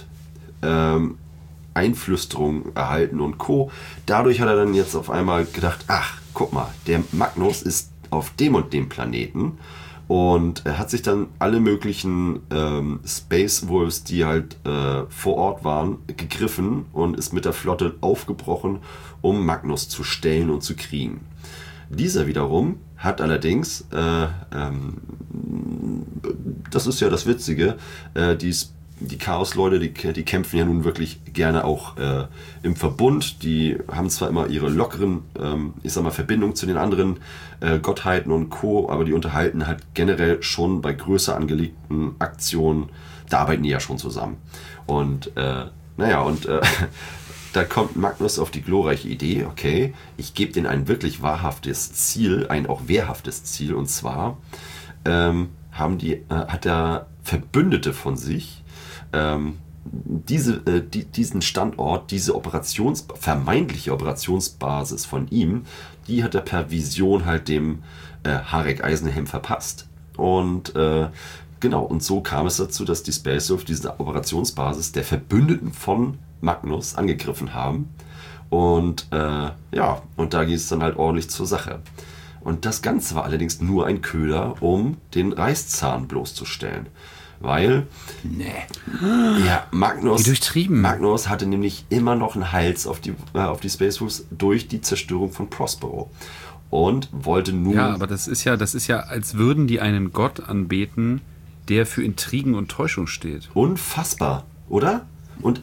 Einflüsterung erhalten und Co. Dadurch hat er dann jetzt auf einmal gedacht, ach, guck mal, der Magnus ist auf dem und dem Planeten und er hat sich dann alle möglichen Space Wolves, die halt vor Ort waren, gegriffen und ist mit der Flotte aufgebrochen, um Magnus zu stellen und zu kriegen. Dieser wiederum hat allerdings, das ist ja das Witzige, die Chaos-Leute, die kämpfen ja nun wirklich gerne auch im Verbund. Die haben zwar immer ihre lockeren, Verbindungen zu den anderen Gottheiten und Co., aber die unterhalten halt generell schon bei größer angelegten Aktionen, da arbeiten die ja schon zusammen. Und da kommt Magnus auf die glorreiche Idee, okay, ich gebe denen ein wirklich wahrhaftes Ziel, ein auch wehrhaftes Ziel, und zwar hat er Verbündete von sich, diesen Standort, diese vermeintliche Operationsbasis von ihm, die hat er per Vision halt dem Harek Eisenhelm verpasst. Und und so kam es dazu, dass die Space Wolf diese Operationsbasis der Verbündeten von Magnus angegriffen haben. Und und da ging es dann halt ordentlich zur Sache. Und das Ganze war allerdings nur ein Köder, um den Reißzahn bloßzustellen. Weil Magnus, wie durchtrieben. Magnus hatte nämlich immer noch einen Hals auf die Space Wolves durch die Zerstörung von Prospero. Und wollte nun... Ja, aber das ist ja, als würden die einen Gott anbeten, der für Intrigen und Täuschung steht. Unfassbar, oder? Und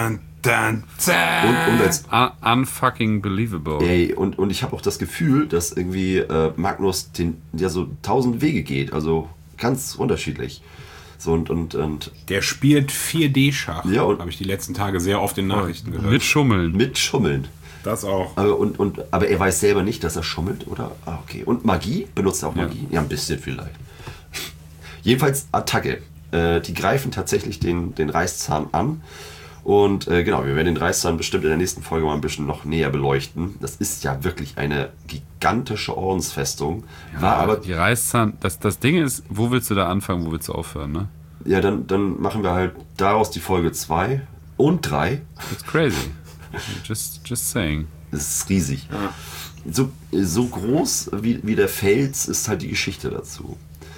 als unfucking believable. Und ich habe auch das Gefühl, dass irgendwie Magnus so 1000 Wege geht, also ganz unterschiedlich. So und Der spielt 4D-Schach, ja, habe ich die letzten Tage sehr oft in Nachrichten gehört. Mit Schummeln. Mit Schummeln. Das auch. Aber er weiß selber nicht, dass er schummelt, oder? Ah, okay. Und Magie? Benutzt er auch Magie? Ja, ein bisschen vielleicht. Jedenfalls Attacke. Die greifen tatsächlich den Reißzahn an. Und wir werden den Reißzahn bestimmt in der nächsten Folge mal ein bisschen noch näher beleuchten. Das ist ja wirklich eine gigantische Ordensfestung. Ja, aber die Reißzahn, das Ding ist, wo willst du da anfangen, wo willst du aufhören, ne? Ja, dann machen wir halt daraus die Folge 2 und 3. That's crazy. Just saying. Das ist riesig. Ja. So groß wie der Fels ist halt die Geschichte dazu.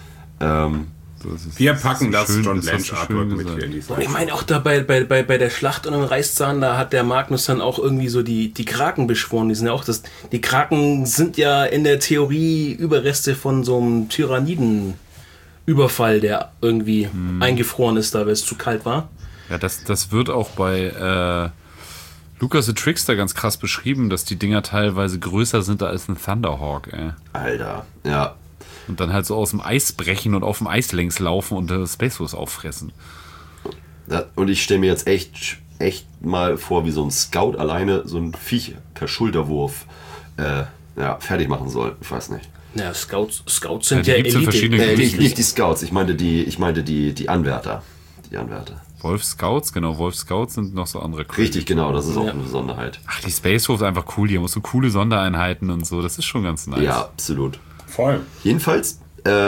Wir packen das schön, John das Lance Artwork mit hier in die Und ich meine auch da bei der Schlacht um den Reißzahn, da hat der Magnus dann auch irgendwie so die Kraken beschworen. Die Kraken sind ja in der Theorie Überreste von so einem Tyrannidenüberfall, der irgendwie eingefroren ist, da weil es zu kalt war. Ja, das wird auch bei Lucas the Trickster ganz krass beschrieben, dass die Dinger teilweise größer sind als ein Thunderhawk, ey. Alter, ja. Und dann halt so aus dem Eis brechen und auf dem Eis längs laufen und Space Force auffressen. Ja, und ich stelle mir jetzt echt mal vor, wie so ein Scout alleine so ein Viech per Schulterwurf fertig machen soll. Ich weiß nicht. Ja, Scouts sind ja Elite. Nicht die Scouts, ich meinte die Anwärter. Die Anwärter. Wolf Scouts sind noch so andere Crazy. Richtig, genau, das ist auch eine Besonderheit. Ach, die Space Wolf ist einfach cool, die haben so coole Sondereinheiten und so, das ist schon ganz nice. Ja, absolut. Voll. Jedenfalls,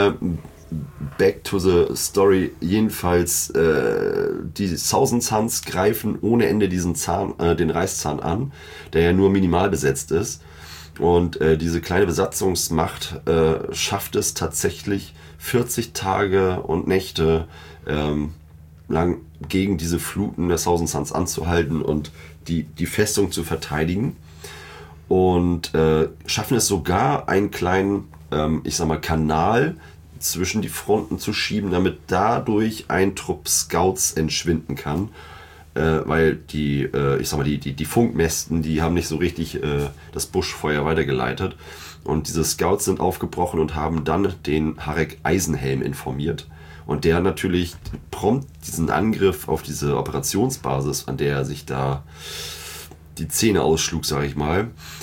back to the story, jedenfalls die Thousand Suns greifen ohne Ende den Reißzahn an, der ja nur minimal besetzt ist. Und diese kleine Besatzungsmacht schafft es tatsächlich 40 Tage und Nächte lang gegen diese Fluten der Thousand Suns anzuhalten und die Festung zu verteidigen. Und schaffen es sogar, einen kleinen Kanal zwischen die Fronten zu schieben, damit dadurch ein Trupp Scouts entschwinden kann. Weil die Funkmästen, die haben nicht so richtig das Buschfeuer weitergeleitet. Und diese Scouts sind aufgebrochen und haben dann den Harek Eisenhelm informiert. Und der natürlich prompt diesen Angriff auf diese Operationsbasis, an der er sich da die Zähne ausschlug, sag ich mal,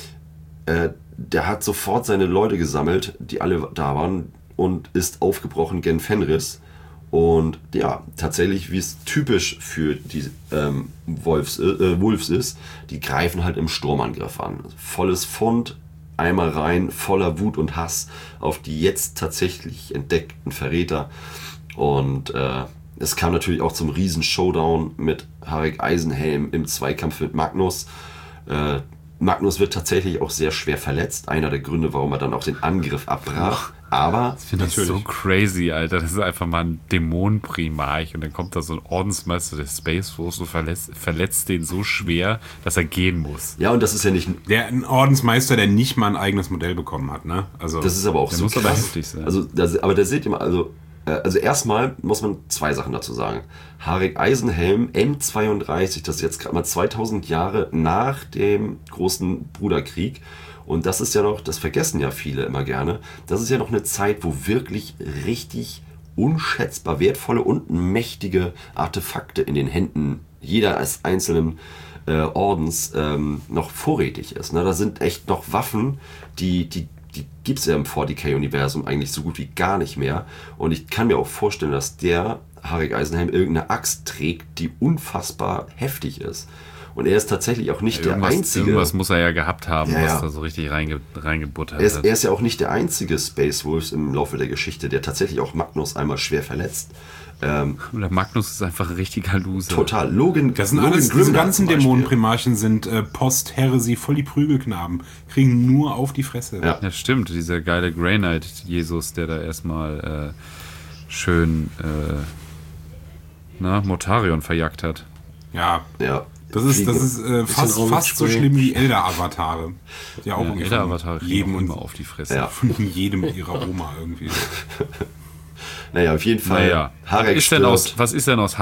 der hat sofort seine Leute gesammelt, die alle da waren, und ist aufgebrochen gen Fenris. Und ja, tatsächlich, wie es typisch für die Wolves ist, die greifen halt im Sturmangriff an. Also volles Pfund, einmal rein, voller Wut und Hass auf die jetzt tatsächlich entdeckten Verräter. Und es kam natürlich auch zum riesen Showdown mit Harek Eisenhelm im Zweikampf mit Magnus. Magnus wird tatsächlich auch sehr schwer verletzt. Einer der Gründe, warum er dann auch den Angriff abbrach. Aber Das finde ich so crazy, Alter. Das ist einfach mal ein Dämonenprimarch und dann kommt da so ein Ordensmeister des Space Force und verletzt den so schwer, dass er gehen muss. ja, und das ist ja nicht. Ein Ordensmeister, der nicht mal ein eigenes Modell bekommen hat, ne? Also, Das ist aber auch Der so muss aber krass. heftig sein. Aber da seht ihr mal, also erstmal muss man 2 Sachen dazu sagen. Harek Eisenhelm M32, das ist jetzt gerade mal 2000 Jahre nach dem großen Bruderkrieg. Und das ist ja noch, das vergessen ja viele immer gerne, das ist ja noch eine Zeit, wo wirklich richtig unschätzbar wertvolle und mächtige Artefakte in den Händen jeder als einzelnen Ordens noch vorrätig ist. Ne? Da sind echt noch Waffen, die gibt es ja im 40k-Universum eigentlich so gut wie gar nicht mehr. Und ich kann mir auch vorstellen, dass der Harek Eisenhelm irgendeine Axt trägt, die unfassbar heftig ist. Und er ist tatsächlich auch nicht der Einzige. Irgendwas muss er ja gehabt haben, Ja, ja. was da so richtig reingebuttert Er hat. ist ja auch nicht der einzige Space Wolves im Laufe der Geschichte, der tatsächlich auch Magnus einmal schwer verletzt. Und der Magnus ist einfach ein richtiger Loser. Total. Logan das sind Logan alles, diese Grimdark ganzen zum Beispiel. Dämonenprimarchen sind Post-Heresy, voll die Prügelknaben. Kriegen nur auf die Fresse. Ja. Ja, stimmt. Dieser geile Grey Knight Jesus, der da erstmal schön Mortarion verjagt hat. Ja. Ja. Das ist fast so Raumspray. schlimm wie Elder-Avatare. Ja, auch Ja, ungefähr Elder-Avatar jedem kriegen und immer auf die Fresse. Ja. von jedem ihrer Oma irgendwie. Naja, auf jeden Fall. Naja, Harek was ist aus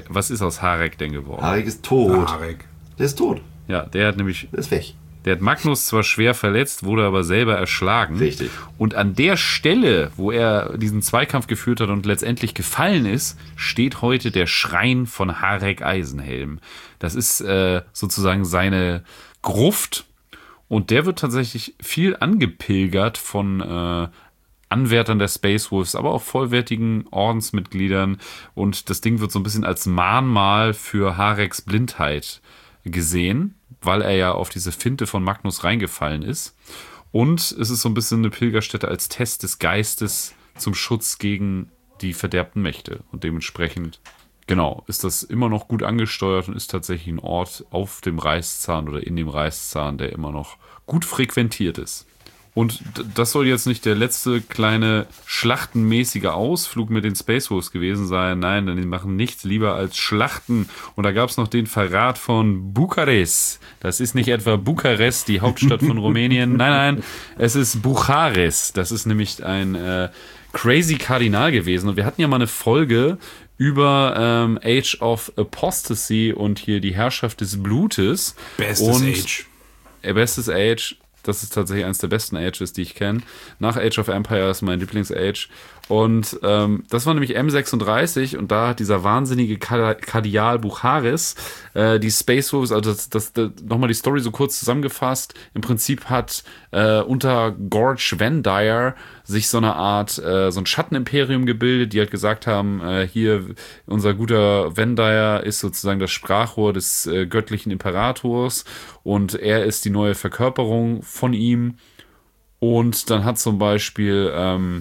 Harek denn geworden? Harek ist tot. Harek. Der ist tot. Ja, der hat Der ist weg. Magnus zwar schwer verletzt, wurde aber selber erschlagen. Richtig. Und an der Stelle, wo er diesen Zweikampf geführt hat und letztendlich gefallen ist, steht heute der Schrein von Harek Eisenhelm. Das ist sozusagen seine Gruft. Und der wird tatsächlich viel angepilgert von Anwärtern der Space Wolves, aber auch vollwertigen Ordensmitgliedern. Und das Ding wird so ein bisschen als Mahnmal für Hareks Blindheit gesehen, weil er ja auf diese Finte von Magnus reingefallen ist. Und es ist so ein bisschen eine Pilgerstätte als Test des Geistes zum Schutz gegen die verderbten Mächte. Und dementsprechend, genau, ist das immer noch gut angesteuert und ist tatsächlich ein Ort auf dem Reißzahn oder in dem Reißzahn, der immer noch gut frequentiert ist. Und das soll jetzt nicht der letzte kleine schlachtenmäßige Ausflug mit den Space Wolves gewesen sein. Nein, denn die machen nichts lieber als Schlachten. Und da gab es noch den Verrat von Bukarest. Das ist nicht etwa Bukarest, die Hauptstadt von Rumänien. Nein, es ist Bucharest. Das ist nämlich ein crazy Kardinal gewesen. Und wir hatten ja mal eine Folge über Age of Apostasy und hier die Herrschaft des Blutes. Bestes Age. Das ist tatsächlich eines der besten Ages, die ich kenne. Nach Age of Empire ist mein Lieblings-Age. Und das war nämlich M36 und da hat dieser wahnsinnige Kardial Bucharis die Space Wolves, also das nochmal die Story so kurz zusammengefasst. Im Prinzip hat unter Gorge Vendire sich so eine Art, so ein Schattenimperium gebildet, die halt gesagt haben, hier unser guter Vendire ist sozusagen das Sprachrohr des göttlichen Imperators und er ist die neue Verkörperung von ihm. Und dann hat zum Beispiel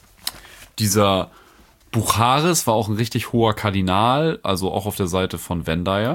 dieser Bucharis war auch ein richtig hoher Kardinal, also auch auf der Seite von Vendire.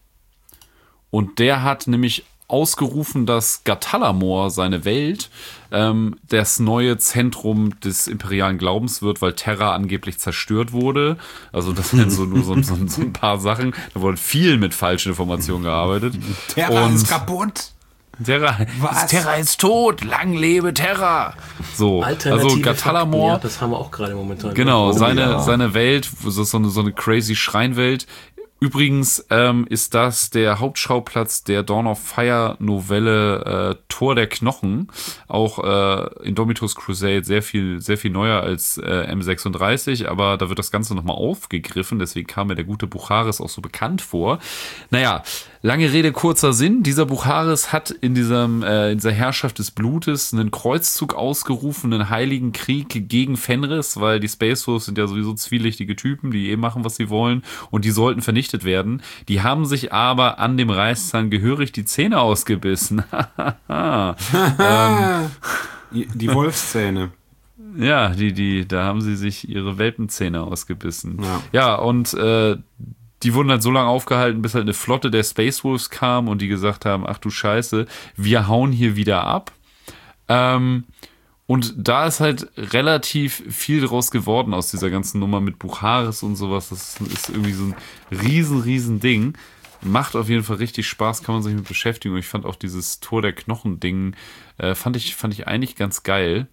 Und der hat nämlich ausgerufen, dass Gatalamor, seine Welt, das neue Zentrum des imperialen Glaubens wird, weil Terra angeblich zerstört wurde. Also das sind so ein paar Sachen. Da wurde viel mit falschen Informationen gearbeitet. Terra ist kaputt. Terra ist tot, lang lebe Terra. So, also Gatalamor, Fakten, ja, das haben wir auch gerade momentan. genau, seine Welt, so eine crazy Schreinwelt. Übrigens ist das der Hauptschauplatz der Dawn of Fire Novelle Tor der Knochen. Auch Indomitus Crusade sehr viel neuer als M36, aber da wird das Ganze nochmal aufgegriffen, deswegen kam mir der gute Bucharis auch so bekannt vor. Naja, lange Rede, kurzer Sinn. Dieser Bucharis hat in dieser Herrschaft des Blutes einen Kreuzzug ausgerufen, einen heiligen Krieg gegen Fenris, weil die Space Wolves sind ja sowieso zwielichtige Typen, die machen, was sie wollen und die sollten vernichtet werden. Die haben sich aber an dem Reißzahn gehörig die Zähne ausgebissen. Die Wolfszähne. Ja, da haben sie sich ihre Welpenzähne ausgebissen. Ja, und die wurden halt so lange aufgehalten, bis halt eine Flotte der Space Wolves kam und die gesagt haben, ach du Scheiße, wir hauen hier wieder ab. Und da ist halt relativ viel draus geworden aus dieser ganzen Nummer mit Bucharis und sowas. Das ist irgendwie so ein riesen Ding. Macht auf jeden Fall richtig Spaß, kann man sich mit beschäftigen. Und ich fand auch dieses Tor der Knochen-Ding, fand ich eigentlich ganz geil.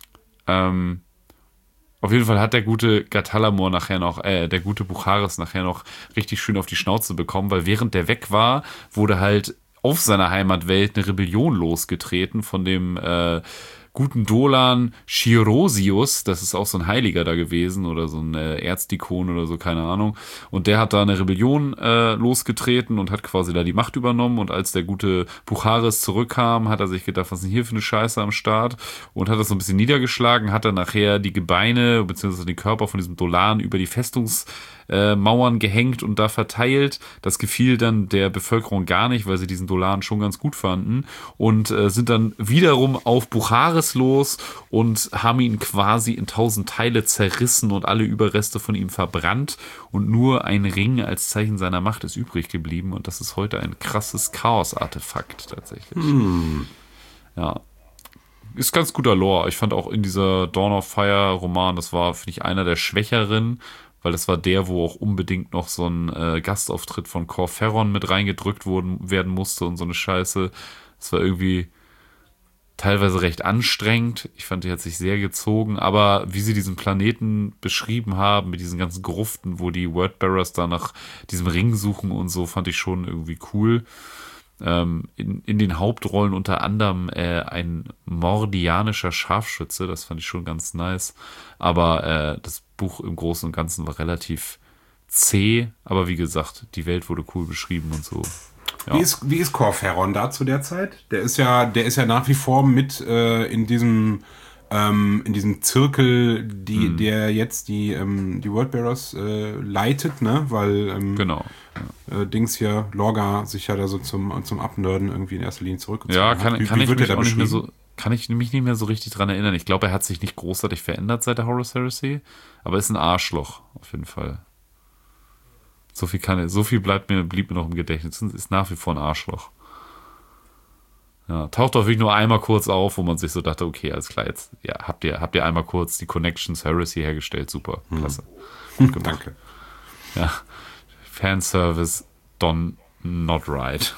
Auf jeden Fall hat der gute Gatalamor nachher noch, der gute Bucharis nachher noch richtig schön auf die Schnauze bekommen, weil während der weg war, wurde halt auf seiner Heimatwelt eine Rebellion losgetreten von dem guten Dolan Chirosius, das ist auch so ein Heiliger da gewesen oder so ein Erzdikon oder so, keine Ahnung. Und der hat da eine Rebellion losgetreten und hat quasi da die Macht übernommen. Und als der gute Bucharis zurückkam, hat er sich gedacht, was ist denn hier für eine Scheiße am Start? Und hat das so ein bisschen niedergeschlagen, hat dann nachher die Gebeine bzw. den Körper von diesem Dolan über die Festungsmauern gehängt und da verteilt. Das gefiel dann der Bevölkerung gar nicht, weil sie diesen Dolan schon ganz gut fanden und sind dann wiederum auf Bucharis los und haben ihn quasi in 1000 Teile zerrissen und alle Überreste von ihm verbrannt und nur ein Ring als Zeichen seiner Macht ist übrig geblieben und das ist heute ein krasses Chaos-Artefakt tatsächlich. Ja. Ist ganz guter Lore. Ich fand auch in dieser Dawn of Fire Roman, das war, finde ich, einer der schwächeren, weil das war der, wo auch unbedingt noch so ein Gastauftritt von Cor Ferron mit reingedrückt werden musste und so eine Scheiße. Das war irgendwie teilweise recht anstrengend. Ich fand, die hat sich sehr gezogen, aber wie sie diesen Planeten beschrieben haben, mit diesen ganzen Gruften, wo die Wordbearers da nach diesem Ring suchen und so, fand ich schon irgendwie cool. In den Hauptrollen unter anderem ein mordianischer Scharfschütze, das fand ich schon ganz nice, aber das Buch im Großen und Ganzen war relativ zäh, aber wie gesagt, die Welt wurde cool beschrieben und so. Ja. Wie ist Cor Ferron da zu der Zeit? Der ist ja nach wie vor mit in diesem Zirkel, der jetzt die Wordbearers leitet, ne? Weil genau. Dings hier, Lorga sich ja da so zum Abnörden irgendwie in erster Linie zurückgezogen ja, hat. kann ich mich nicht mehr so richtig dran erinnern. Ich glaube, er hat sich nicht großartig verändert seit der Horus Heresy, aber ist ein Arschloch auf jeden Fall. So viel blieb mir noch im Gedächtnis. Ist nach wie vor ein Arschloch. Ja, taucht doch wirklich nur einmal kurz auf, wo man sich so dachte, okay, alles klar, jetzt habt ihr einmal kurz die Connections Heresy hergestellt, super, klasse. Gut gemacht. Danke. Ja, Fanservice done not right.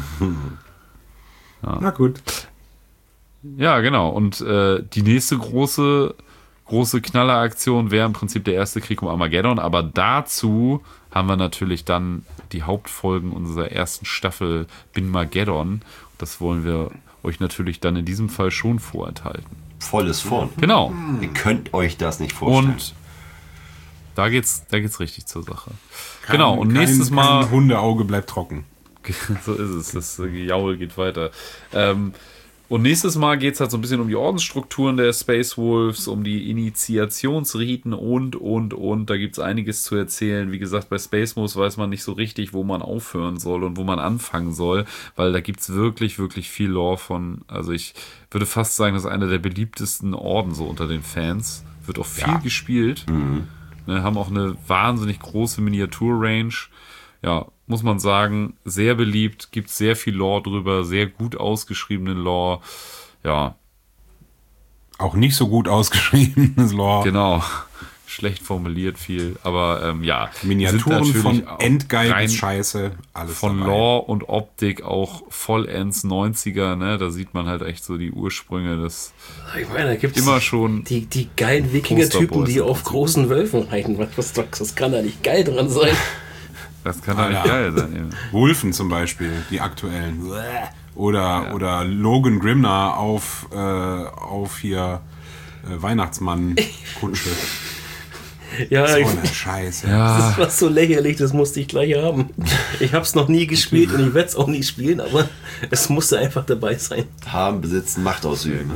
Ja. Na gut. Ja, genau. Und die nächste große Knalleraktion wäre im Prinzip der erste Krieg um Armageddon, aber dazu haben wir natürlich dann die Hauptfolgen unserer ersten Staffel Bin-Mageddon. Das wollen wir euch natürlich dann in diesem Fall schon vorenthalten. Volles Vorn. Genau. Ihr könnt euch das nicht vorstellen. Und da geht's richtig zur Sache. Genau, und nächstes Mal... Kein Hundeauge bleibt trocken. So ist es, das Gejaul geht weiter. Und nächstes Mal geht es halt so ein bisschen um die Ordensstrukturen der Space Wolves, um die Initiationsriten und. Da gibt es einiges zu erzählen. Wie gesagt, bei Space Wolves weiß man nicht so richtig, wo man aufhören soll und wo man anfangen soll, weil da gibt es wirklich, wirklich viel Lore von. Also ich würde fast sagen, das ist einer der beliebtesten Orden so unter den Fans. Wird auch viel gespielt. Ne, haben auch eine wahnsinnig große Miniatur-Range. Ja, muss man sagen, sehr beliebt, gibt sehr viel Lore drüber, sehr gut ausgeschriebenen Lore, ja. Auch nicht so gut ausgeschriebenes Lore. Genau, schlecht formuliert viel, aber ja. Miniaturen von endgeil bis Scheiße, alles von dabei. Lore und Optik auch vollends 90er, ne, da sieht man halt echt so die Ursprünge, das Ich meine, da gibt es immer schon die geilen Wikinger-Typen, die auf großen Wölfen reiten. Was kann da nicht geil dran sein? Das kann doch nicht geil sein. Eben. Wulfen zum Beispiel, die aktuellen. Oder Logan Grimnar auf hier Weihnachtsmann-Kunsche. Ja, so eine Scheiße. Das war so lächerlich, das musste ich gleich haben. Ich habe es noch nie gespielt und ich werde es auch nie spielen, aber es musste einfach dabei sein. Haben, besitzen, Macht ausüben.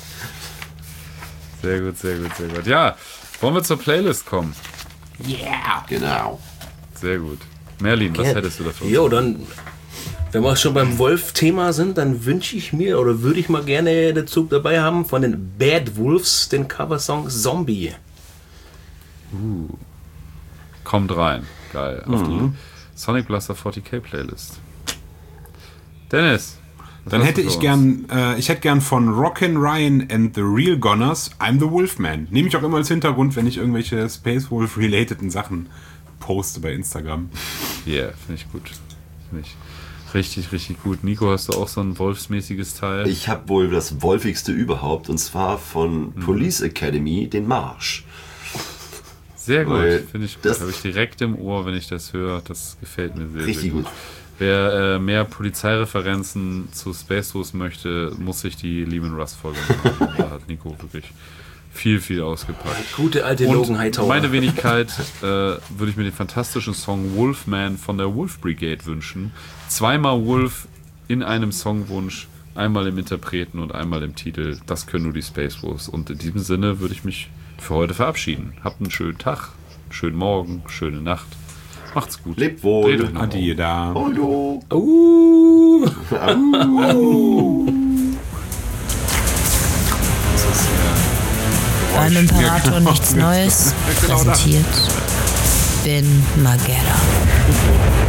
Sehr gut, sehr gut, sehr gut. Ja, wollen wir zur Playlist kommen? Yeah. Genau. Sehr gut. Merlin, was hättest du dafür? Jo, dann, wenn wir schon beim Wolf-Thema sind, dann wünsche ich mir oder würde ich mal gerne den Zug dabei haben von den Bad Wolves, den Coversong Zombie. Kommt rein. Geil. Auf die Sonic Blaster 40k Playlist. Dennis. Dann hätte ich hätte gern von Rockin' Ryan and the Real Goners I'm the Wolfman. Nehme ich auch immer als Hintergrund, wenn ich irgendwelche Space Wolf-relateden Sachen poste bei Instagram. Yeah, finde ich gut. Finde ich richtig, richtig gut. Nico, hast du auch so ein wolfsmäßiges Teil? Ich habe wohl das wolfigste überhaupt, und zwar von Police Academy, den Marsch. Sehr gut, Weil finde ich gut. das- Habe ich direkt im Ohr, wenn ich das höre. Das gefällt mir sehr, Richtig sehr gut. Wer mehr Polizeireferenzen zu Space Wars möchte, muss sich die Lehman Russ Folge machen. Da hat Nico wirklich viel, viel ausgepackt. Gute alte Logan Hightower. Meine Wenigkeit würde ich mir den fantastischen Song Wolfman von der Wolf Brigade wünschen. Zweimal Wolf in einem Songwunsch, einmal im Interpreten und einmal im Titel. Das können nur die Space Wars. Und in diesem Sinne würde ich mich für heute verabschieden. Habt einen schönen Tag, einen schönen Morgen, schöne Nacht. Macht's gut. Lebt wohl. Dreht euch noch Adieu da. Hallo. Beim Imperator nichts Neues, präsentiert bin Magera.